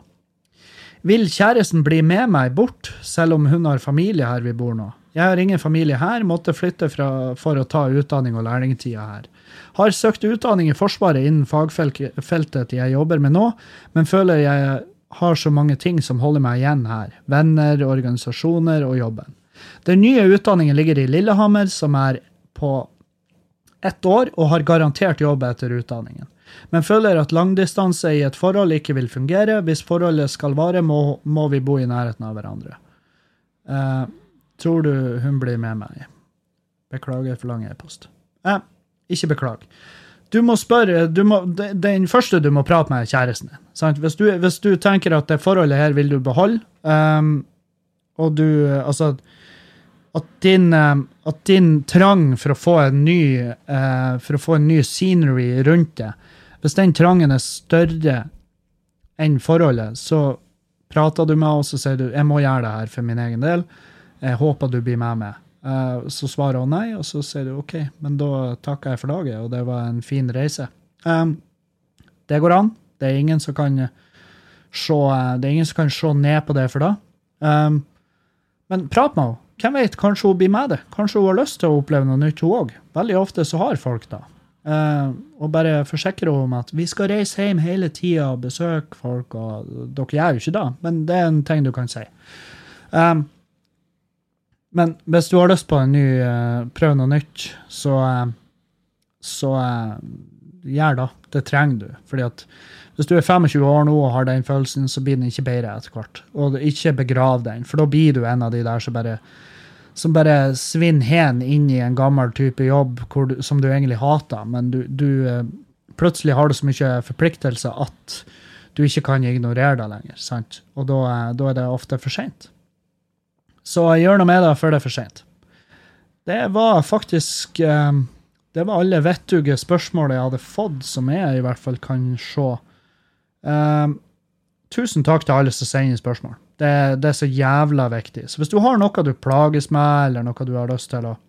Vil kjæresten bli med meg bort, selv om hun har familie her vi bor nå? Jeg har ingen familie her, måtte flytte fra, for å ta utdanning og lærlingtida her. Har søkt utdanning i Forsvaret innen fagfeltet jeg jobber med nå, men føler jeg har så mange ting som holder meg igjen her. Venner, organisasjoner og jobben. Den nye utdanningen ligger i Lillehammer, som er på ett år og har garantert jobb etter utdanningen. Men føler at langdistanse i et forhold ikke vil fungere. Hvis forholdet skal vare, må, må vi bo i nærheten av hverandre. Uh, Tror du hun blir med meg? Beklager for lang e-post. Eh, ikke beklag. Du må spørre, du må, den første du må prate med kjæresten din. Sant? Hvis, du, hvis du tenker at det forholdet her vil du beholde, um, og du, altså, at din, um, at din trang for å få en ny, uh, for å få en ny scenery rundt det, hvis den trangen er større enn forholdet, så prater du med oss og sier du, jeg må gjøre det her for min egen del. Jeg håper du blir med meg. Uh, så svarer hun nei, og så sier du ok, men da takker jeg for laget, og det var en fin reise. Um, det går an. Det er ingen som kan se, det er ingen som kan se ned på det for da. Um, men prat med henne. Hvem vet, kanskje hun blir med det. Kanskje hun har lyst til å oppleve noe nytt hun også. Veldig ofte så har folk da. Uh, og bare forsikre henne om at vi skal reise hjem hele tiden og besøke folk, og dere gjør jo ikke det, men det er en ting du kan si. Um, Men hvis du har lyst på en ny, uh, prøv noe nytt, så, uh, så uh, gjør da. Det trenger du. Fordi at hvis du er tjuefem år nå og har den følelsen, så blir den ikke bedre etter hvert. Og ikke begrav den, for da blir du en av de der som bare, som bare svinner hen inn i en gammel type jobb hvor du, som du egentlig hater, men du, du plutselig har du så mye forpliktelser at du ikke kan ignorere det lenger, sant? Og da, da er det ofte for sent. Så gjør noe med det før det er for sent. Det var faktisk, det var alle vettuge spørsmål jeg hadde fått, som jeg i hvert fall kan se. Um, tusen takk til alle som sender spørsmål. Det, det er så jævla viktig. Så hvis du har noe du plages med, eller noe du har lyst til å,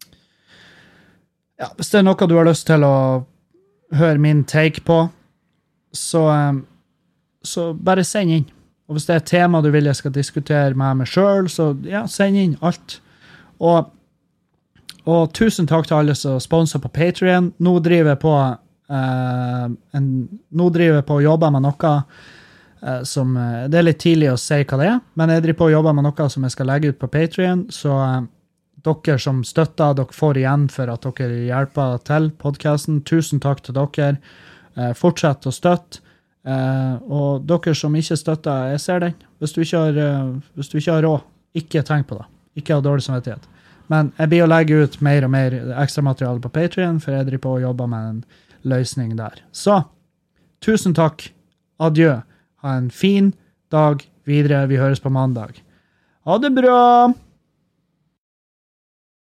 ja, hvis det er noe du har lyst til å høre min take på, så... Um, så bare send inn. Og hvis det er et tema du vil jeg skal diskutere med meg selv, så ja, send inn alt. Og, og tusen takk til alle som sponser på Patreon. Nå driver jeg på, eh, en, nå driver jeg på å jobbe med noe eh, som, det er litt tidlig å si hva det er, men jeg driver på å jobbe med noe som jeg skal legge ut på Patreon, så eh, dere som støtter, dere får igjen for at dere hjelper til podcasten. Tusen takk til dere. Eh, fortsett å støtte. Uh, og dere som ikke støtter, jeg ser den. Hvis du ikke har, uh, hvis du ikke har råd, ikke tenk på det. Ikke ha dårlig samvittighet. Men jeg blir å legge ut mer og mer ekstra materiale på Patreon, for jeg driver på å jobbe med en løsning der. Så, tusen takk. Adjø. Ha en fin dag videre. Vi høres på mandag. Ha det bra!